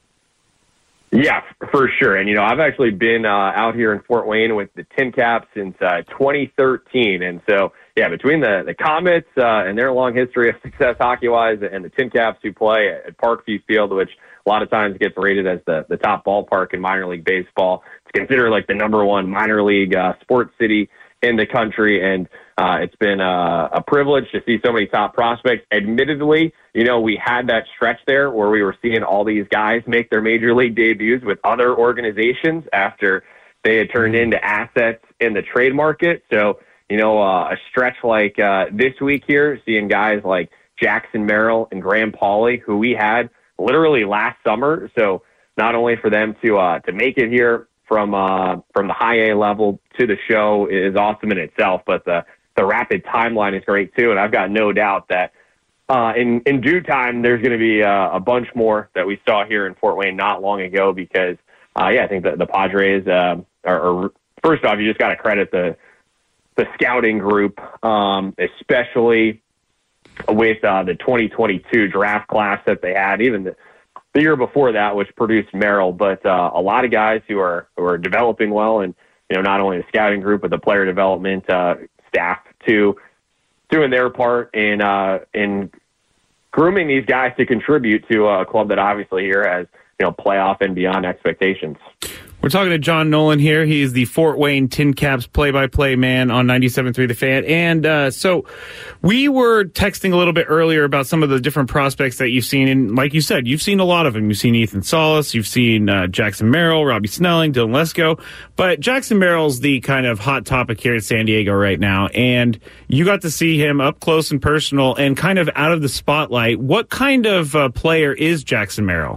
E: Yeah, for sure. And, you know, I've actually been uh, out here in Fort Wayne with the Tin Caps since uh, twenty thirteen. And so, yeah, between the, the Comets uh, and their long history of success hockey-wise and the Tin Caps who play at Parkview Field, which a lot of times gets rated as the, the top ballpark in minor league baseball, it's considered like the number one minor league uh, sports city in the country, and uh, it's been uh, a privilege to see so many top prospects. Admittedly, you know, we had that stretch there where we were seeing all these guys make their major league debuts with other organizations after they had turned into assets in the trade market. So, you know, uh, a stretch like uh, this week here, seeing guys like Jackson Merrill and Graham Pauley, who we had literally last summer. So not only for them to uh, to make it here from uh, from the high A level to the show is awesome in itself, but the, the rapid timeline is great too. And I've got no doubt that uh, in, in due time, there's going to be uh, a bunch more that we saw here in Fort Wayne not long ago because, uh, yeah, I think that the Padres uh, are, are, first off, you just got to credit the, the scouting group, um, especially with uh, the twenty twenty-two draft class that they had, even the, the year before that, which produced Merrill, but uh, a lot of guys who are who are developing well, and you know, not only the scouting group but the player development uh, staff too, doing their part in uh, in grooming these guys to contribute to a club that obviously here has you know playoff and beyond expectations.
C: We're talking to John Nolan here. He's the Fort Wayne Tin Caps play-by-play man on ninety-seven point three The Fan. And uh, so we were texting a little bit earlier about some of the different prospects that you've seen. And like you said, you've seen a lot of them. You've seen Ethan Salas. You've seen uh, Jackson Merrill, Robbie Snelling, Dylan Lesko. But Jackson Merrill's the kind of hot topic here in San Diego right now. And you got to see him up close and personal and kind of out of the spotlight. What kind of uh, player is Jackson Merrill?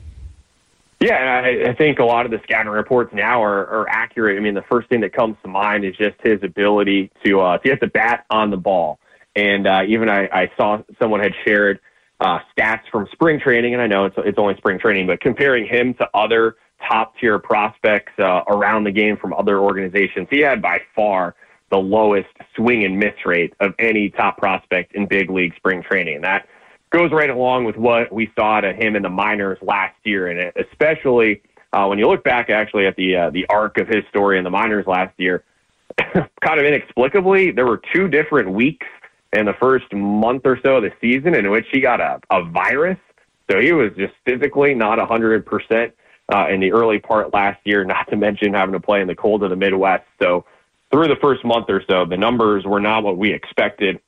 E: Yeah, and I, I think a lot of the scouting reports now are, are accurate. I mean, the first thing that comes to mind is just his ability to uh, to get the bat on the ball. And uh, even I, I saw someone had shared uh, stats from spring training, and I know it's it's only spring training, but comparing him to other top-tier prospects uh, around the game from other organizations, he had by far the lowest swing and miss rate of any top prospect in big league spring training. And that goes right along with what we saw to him in the minors last year, and especially uh, when you look back actually at the uh, the arc of his story in the minors last year, kind of inexplicably, there were two different weeks in the first month or so of the season in which he got a, a virus. So he was just physically not one hundred percent uh, in the early part last year, not to mention having to play in the cold of the Midwest. So through the first month or so, the numbers were not what we expected.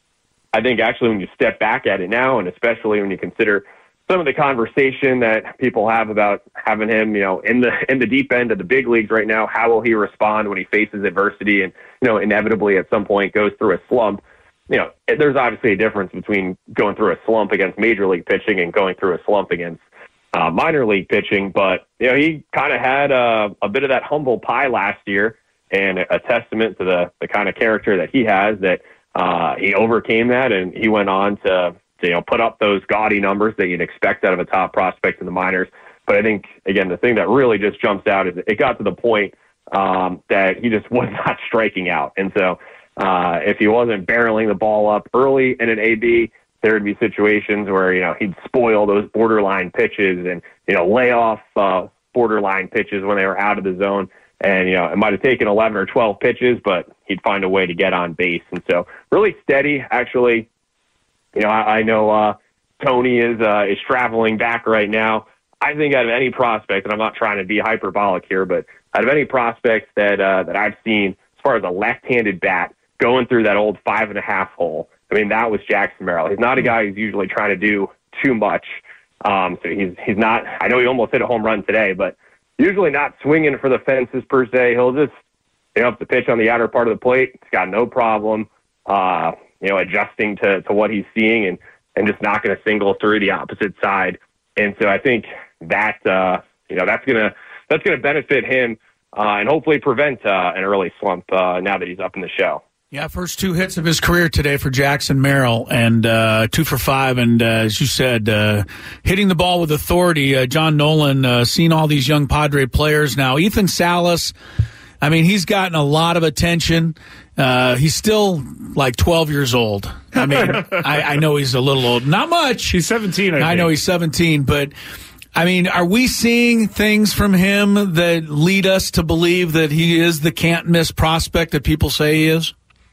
E: I think actually when you step back at it now, and especially when you consider some of the conversation that people have about having him, you know, in the in the deep end of the big leagues right now, how will he respond when he faces adversity and, you know, inevitably at some point goes through a slump? You know, there's obviously a difference between going through a slump against major league pitching and going through a slump against uh, minor league pitching. But, you know, he kind of had a, a bit of that humble pie last year, and a testament to the, the kind of character that he has, that Uh, he overcame that, and he went on to, to, you know, put up those gaudy numbers that you'd expect out of a top prospect in the minors. But I think, again, the thing that really just jumps out is it got to the point um, that he just was not striking out. And so uh, if he wasn't barreling the ball up early in an A B, there would be situations where, you know, he'd spoil those borderline pitches and, you know, lay off uh, borderline pitches when they were out of the zone. And, you know, it might have taken eleven or twelve pitches, but he'd find a way to get on base. And so really steady, actually. You know, I, I know uh, Tony is uh, is traveling back right now. I think out of any prospect, and I'm not trying to be hyperbolic here, but out of any prospects that uh, that I've seen as far as a left-handed bat going through that old five and a half hole, I mean, that was Jackson Merrill. He's not a guy who's usually trying to do too much. Um, so he's he's not, I know he almost hit a home run today, but usually not swinging for the fences per se. He'll just, you know, if the pitch on the outer part of the plate, he's got no problem, uh, you know, adjusting to, to what he's seeing and, and just knocking a single through the opposite side. And so I think that, uh, you know, that's going to, that's going to benefit him uh, and hopefully prevent uh, an early slump uh, now that he's up in the show.
B: Yeah, first two hits of his career today for Jackson Merrill, and uh, two for five. And uh, as you said, uh, hitting the ball with authority. Uh, John Nolan, uh, seen all these young Padre players now. Ethan Salas, I mean, he's gotten a lot of attention. Uh, he's still like twelve years old. I mean, I, I know he's a little old. Not much.
C: He's seventeen, I think.
B: I know he's seventeen, but I mean, are we seeing things from him that lead us to believe that he is the can't-miss prospect that people say he is?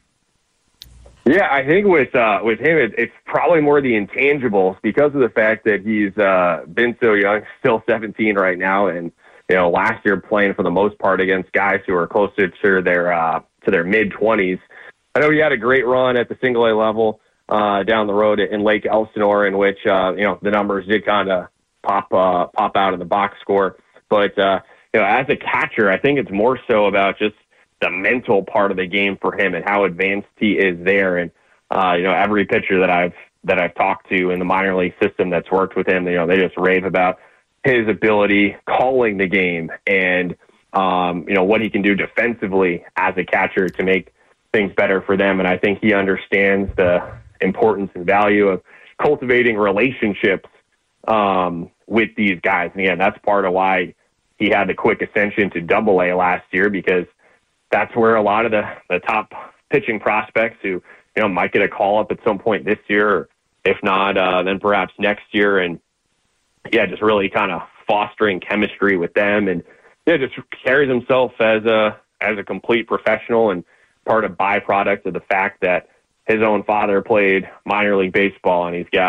E: Yeah, I think with uh, with him, it, it's probably more the intangibles because of the fact that he's uh, been so young, still seventeen right now, and you know, last year playing for the most part against guys who are closer to their uh, to their mid twenties. I know he had a great run at the single A level uh, down the road in Lake Elsinore, in which uh, you know the numbers did kind of pop uh, pop out in the box score. But uh, you know, as a catcher, I think it's more so about just the mental part of the game for him and how advanced he is there. And, uh, you know, every pitcher that I've, that I've talked to in the minor league system that's worked with him, you know, they just rave about his ability calling the game and, um, you know, what he can do defensively as a catcher to make things better for them. And I think he understands the importance and value of cultivating relationships, um, with these guys. And again, that's part of why he had the quick ascension to Double A last year, because that's where a lot of the, the top pitching prospects who, you know, might get a call up at some point this year, or if not, uh, then perhaps next year. And yeah, just really kind of fostering chemistry with them, and yeah, just carries himself as a, as a complete professional, and part of byproduct of the fact that his own father played minor league baseball, and he's got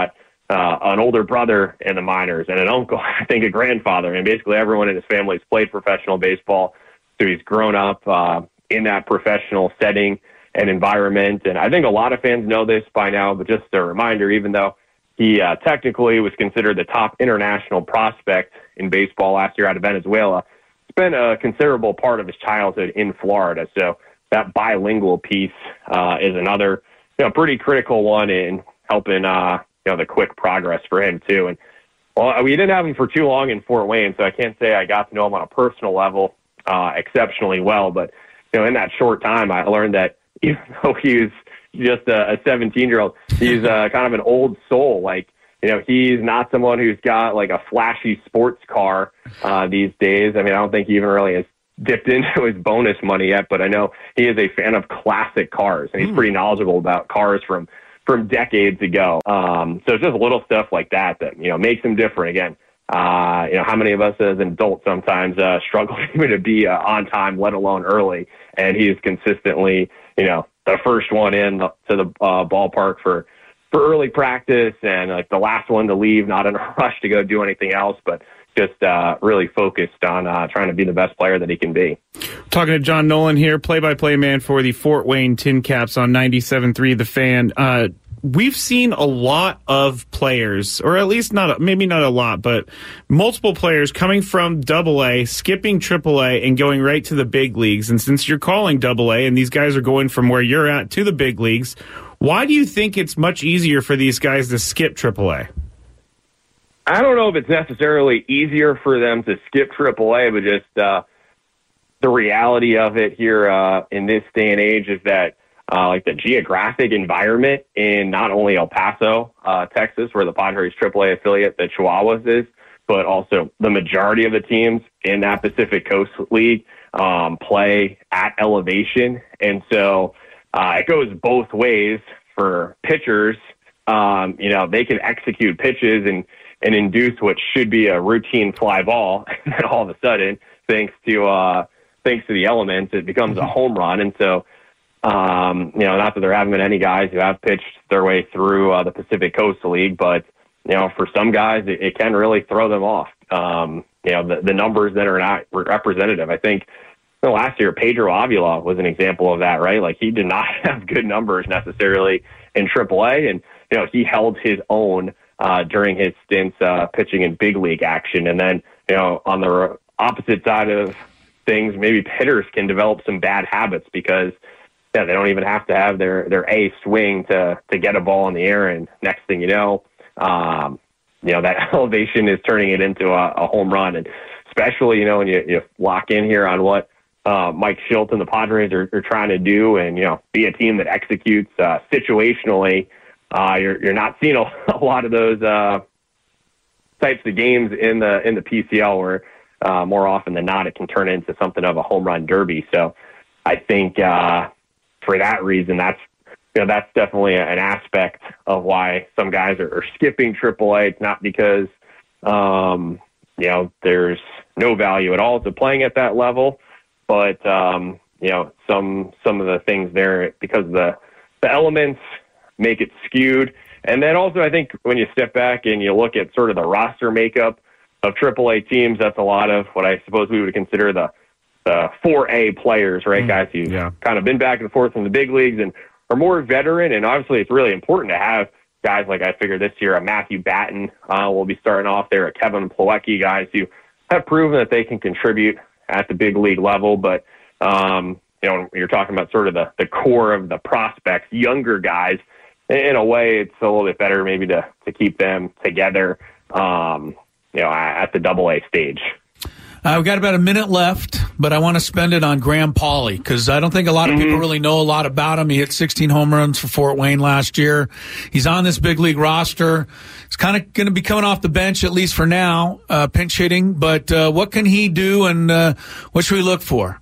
E: uh, an older brother in the minors and an uncle, I think a grandfather, and basically everyone in his family has played professional baseball. So he's grown up uh, in that professional setting and environment. And I think a lot of fans know this by now, but just a reminder, even though he uh, technically was considered the top international prospect in baseball last year out of Venezuela, spent a considerable part of his childhood in Florida. So that bilingual piece uh, is another, you know, pretty critical one in helping, uh, you know, the quick progress for him too. And well, we didn't have him for too long in Fort Wayne, so I can't say I got to know him on a personal level uh, exceptionally well. But, you know, in that short time, I learned that even though he was just a seventeen-year-old, he's uh, kind of an old soul. Like, you know, he's not someone who's got like a flashy sports car uh, these days. I mean, I don't think he even really has dipped into his bonus money yet, but I know he is a fan of classic cars, and he's pretty knowledgeable about cars from from decades ago. Um, so it's just little stuff like that that, you know, makes him different. Again, uh, you know, how many of us as adults sometimes uh, struggle even to be uh, on time, let alone early, and he's consistently, you know, the first one in to the uh, ballpark for for early practice and like the last one to leave, not in a rush to go do anything else, but just uh, really focused on uh, trying to be the best player that he can be.
C: Talking to John Nolan here, play-by-play man for the Fort Wayne Tin Caps on ninety-seven point three The Fan. Uh, we've seen a lot of players, or at least not, maybe not a lot, but multiple players coming from Double A, skipping Triple A, and going right to the big leagues. And since you're calling Double A, and these guys are going from where you're at to the big leagues, why do you think it's much easier for these guys to skip Triple A?
E: I don't know if it's necessarily easier for them to skip Triple A, but just uh, the reality of it here uh, in this day and age is that uh, like the geographic environment in not only El Paso, uh, Texas, where the Padres Triple A affiliate, the Chihuahuas, is, but also the majority of the teams in that Pacific Coast League um, play at elevation. And so uh, it goes both ways for pitchers. Um, you know, they can execute pitches and and induce what should be a routine fly ball, and then all of a sudden, thanks to uh, thanks to the elements, it becomes a home run. And so, um, you know, not that there haven't been any guys who have pitched their way through uh, the Pacific Coast League, but you know, for some guys, it, it can really throw them off. Um, you know, the, the numbers that are not representative. I think you know, last year Pedro Avila was an example of that, right? Like he did not have good numbers necessarily in Triple A, and you know, he held his own Uh, during his stints uh, pitching in big league action. And then, you know, on the opposite side of things, maybe hitters can develop some bad habits because yeah, they don't even have to have their, their A swing to, to get a ball in the air. And next thing you know, um, you know, that elevation is turning it into a, a home run. And especially, you know, when you, you lock in here on what uh, Mike Shildt and the Padres are, are trying to do and, you know, be a team that executes uh, situationally. Uh, you're you're not seeing a, a lot of those uh, types of games in the in the P C L where uh, more often than not it can turn into something of a home run derby. So I think uh, for that reason, that's you know that's definitely an aspect of why some guys are, are skipping Triple A. It's not because um, you know there's no value at all to playing at that level, but um, you know some some of the things there because of the the elements make it skewed. And then also I think when you step back and you look at sort of the roster makeup of Triple A teams, that's a lot of what I suppose we would consider the the four A players, right? Mm, guys who've yeah. kind of been back and forth in the big leagues and are more veteran. And obviously it's really important to have guys like I figure this year, a Matthew Batten uh, will be starting off there, a Kevin Plawecki, guys who have proven that they can contribute at the big league level. But, um, you know, you're talking about sort of the, the core of the prospects, younger guys, in a way, it's a little bit better maybe to, to keep them together, um, you know, at the Double A stage.
B: Uh, we've got about a minute left, but I want to spend it on Graham Pauley because I don't think a lot of mm-hmm. people really know a lot about him. He hit sixteen home runs for Fort Wayne last year. He's on this big league roster. He's kind of going to be coming off the bench, at least for now, uh, pinch hitting. But uh, what can he do, and uh, what should we look for?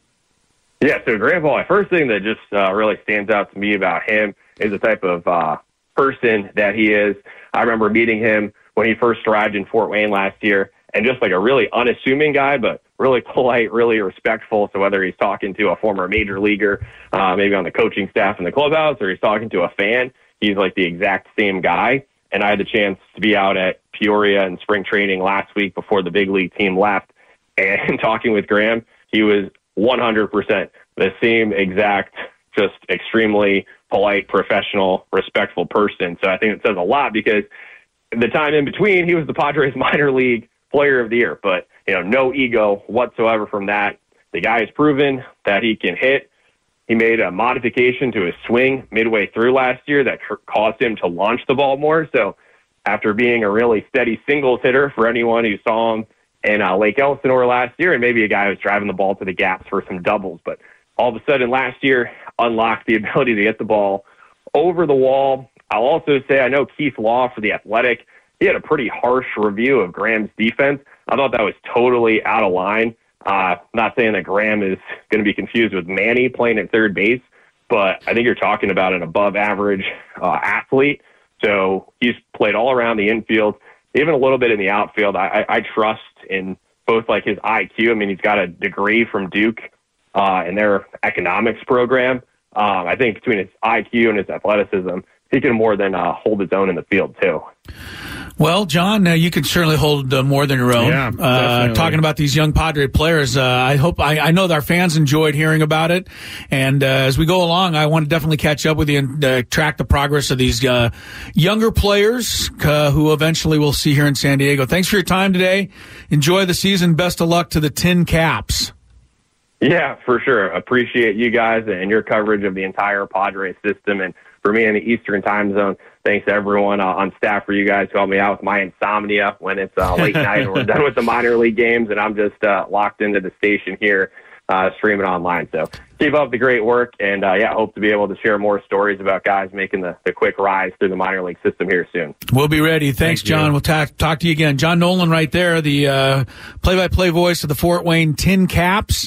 E: Yeah, so Graham Pauley, first thing that just uh, really stands out to me about him is the type of uh, person that he is. I remember meeting him when he first arrived in Fort Wayne last year, and just like a really unassuming guy, but really polite, really respectful. So whether he's talking to a former major leaguer, uh, maybe on the coaching staff in the clubhouse, or he's talking to a fan, he's like the exact same guy. and I had the chance to be out at Peoria in spring training last week before the big league team left, and talking with Graham, he was one hundred percent the same exact, just extremely polite, professional, respectful person. So I think it says a lot, because the time in between, he was the Padres minor league player of the year, but you know, no ego whatsoever from that. The guy has proven that he can hit. He made a modification to his swing midway through last year that tr- caused him to launch the ball more. So after being a really steady singles hitter for anyone who saw him in uh, Lake Elsinore last year, and maybe a guy who was driving the ball to the gaps for some doubles, but all of a sudden last year unlocked the ability to get the ball over the wall. I'll also say, I know Keith Law for The Athletic, he had a pretty harsh review of Graham's defense. I thought that was totally out of line. Uh, not saying that Graham is going to be confused with Manny playing at third base, but I think you're talking about an above average uh, athlete. So he's played all around the infield, even a little bit in the outfield. I, I, I trust in both like his I Q. I mean, he's got a degree from Duke uh, in their economics program. Um, I think between his I Q and his athleticism, he can more than uh, hold his own in the field too.
B: Well, John, uh, you can certainly hold uh, more than your own.
C: Yeah,
B: uh, talking about these young Padre players, uh, I hope I, I know that our fans enjoyed hearing about it. And uh, as we go along, I want to definitely catch up with you and uh, track the progress of these uh, younger players uh, who eventually we'll see here in San Diego. Thanks for your time today. Enjoy the season. Best of luck to the Tin Caps.
E: Yeah, for sure. Appreciate you guys and your coverage of the entire Padres system. And for me in the Eastern time zone, thanks to everyone uh, on staff for you guys who help me out with my insomnia when it's uh, late night and we're done with the minor league games and I'm just uh, locked into the station here uh, streaming online. So keep up the great work, and uh, yeah, hope to be able to share more stories about guys making the, the quick rise through the minor league system here soon.
B: We'll be ready. Thanks, Thank John. You. We'll ta- talk to you again. John Nolan right there, the uh, play-by-play voice of the Fort Wayne Tin Caps.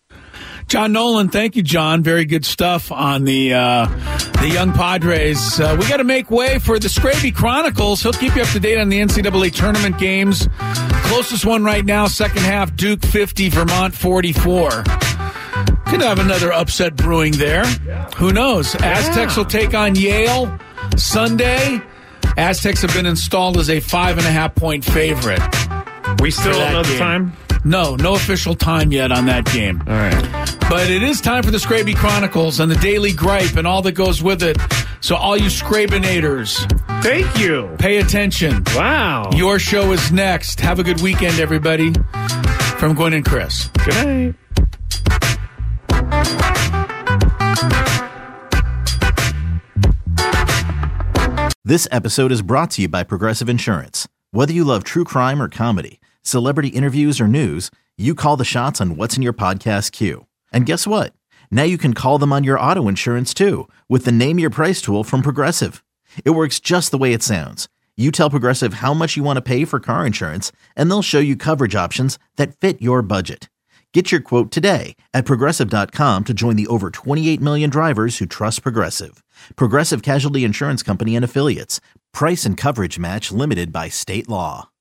B: John Nolan, thank you, John. Very good stuff on the uh, the young Padres. Uh, we got to make way for the Scraby Chronicles. He'll keep you up to date on the N C double A tournament games. Closest one right now, second half, Duke fifty, Vermont forty-four. Could have another upset brewing there. Who knows? Aztecs will take on Yale Sunday. Aztecs have been installed as a five and a half point favorite.
C: We still don't know the time?
B: No, no official time yet on that game.
C: All right.
B: But it is time for the Scraby Chronicles and the Daily Gripe and all that goes with it. So all you Scrabinators,
C: thank you.
B: Pay attention.
C: Wow.
B: Your show is next. Have a good weekend, everybody. From Gwen and Chris.
C: Good
A: night. This episode is brought to you by Progressive Insurance. Whether you love true crime or comedy, celebrity interviews or news, you call the shots on what's in your podcast queue. And guess what? Now you can call them on your auto insurance too with the Name Your Price tool from Progressive. It works just the way it sounds. You tell Progressive how much you want to pay for car insurance, and they'll show you coverage options that fit your budget. Get your quote today at Progressive dot com to join the over twenty-eight million drivers who trust Progressive. Progressive Casualty Insurance Company and Affiliates. Price and coverage match limited by state law.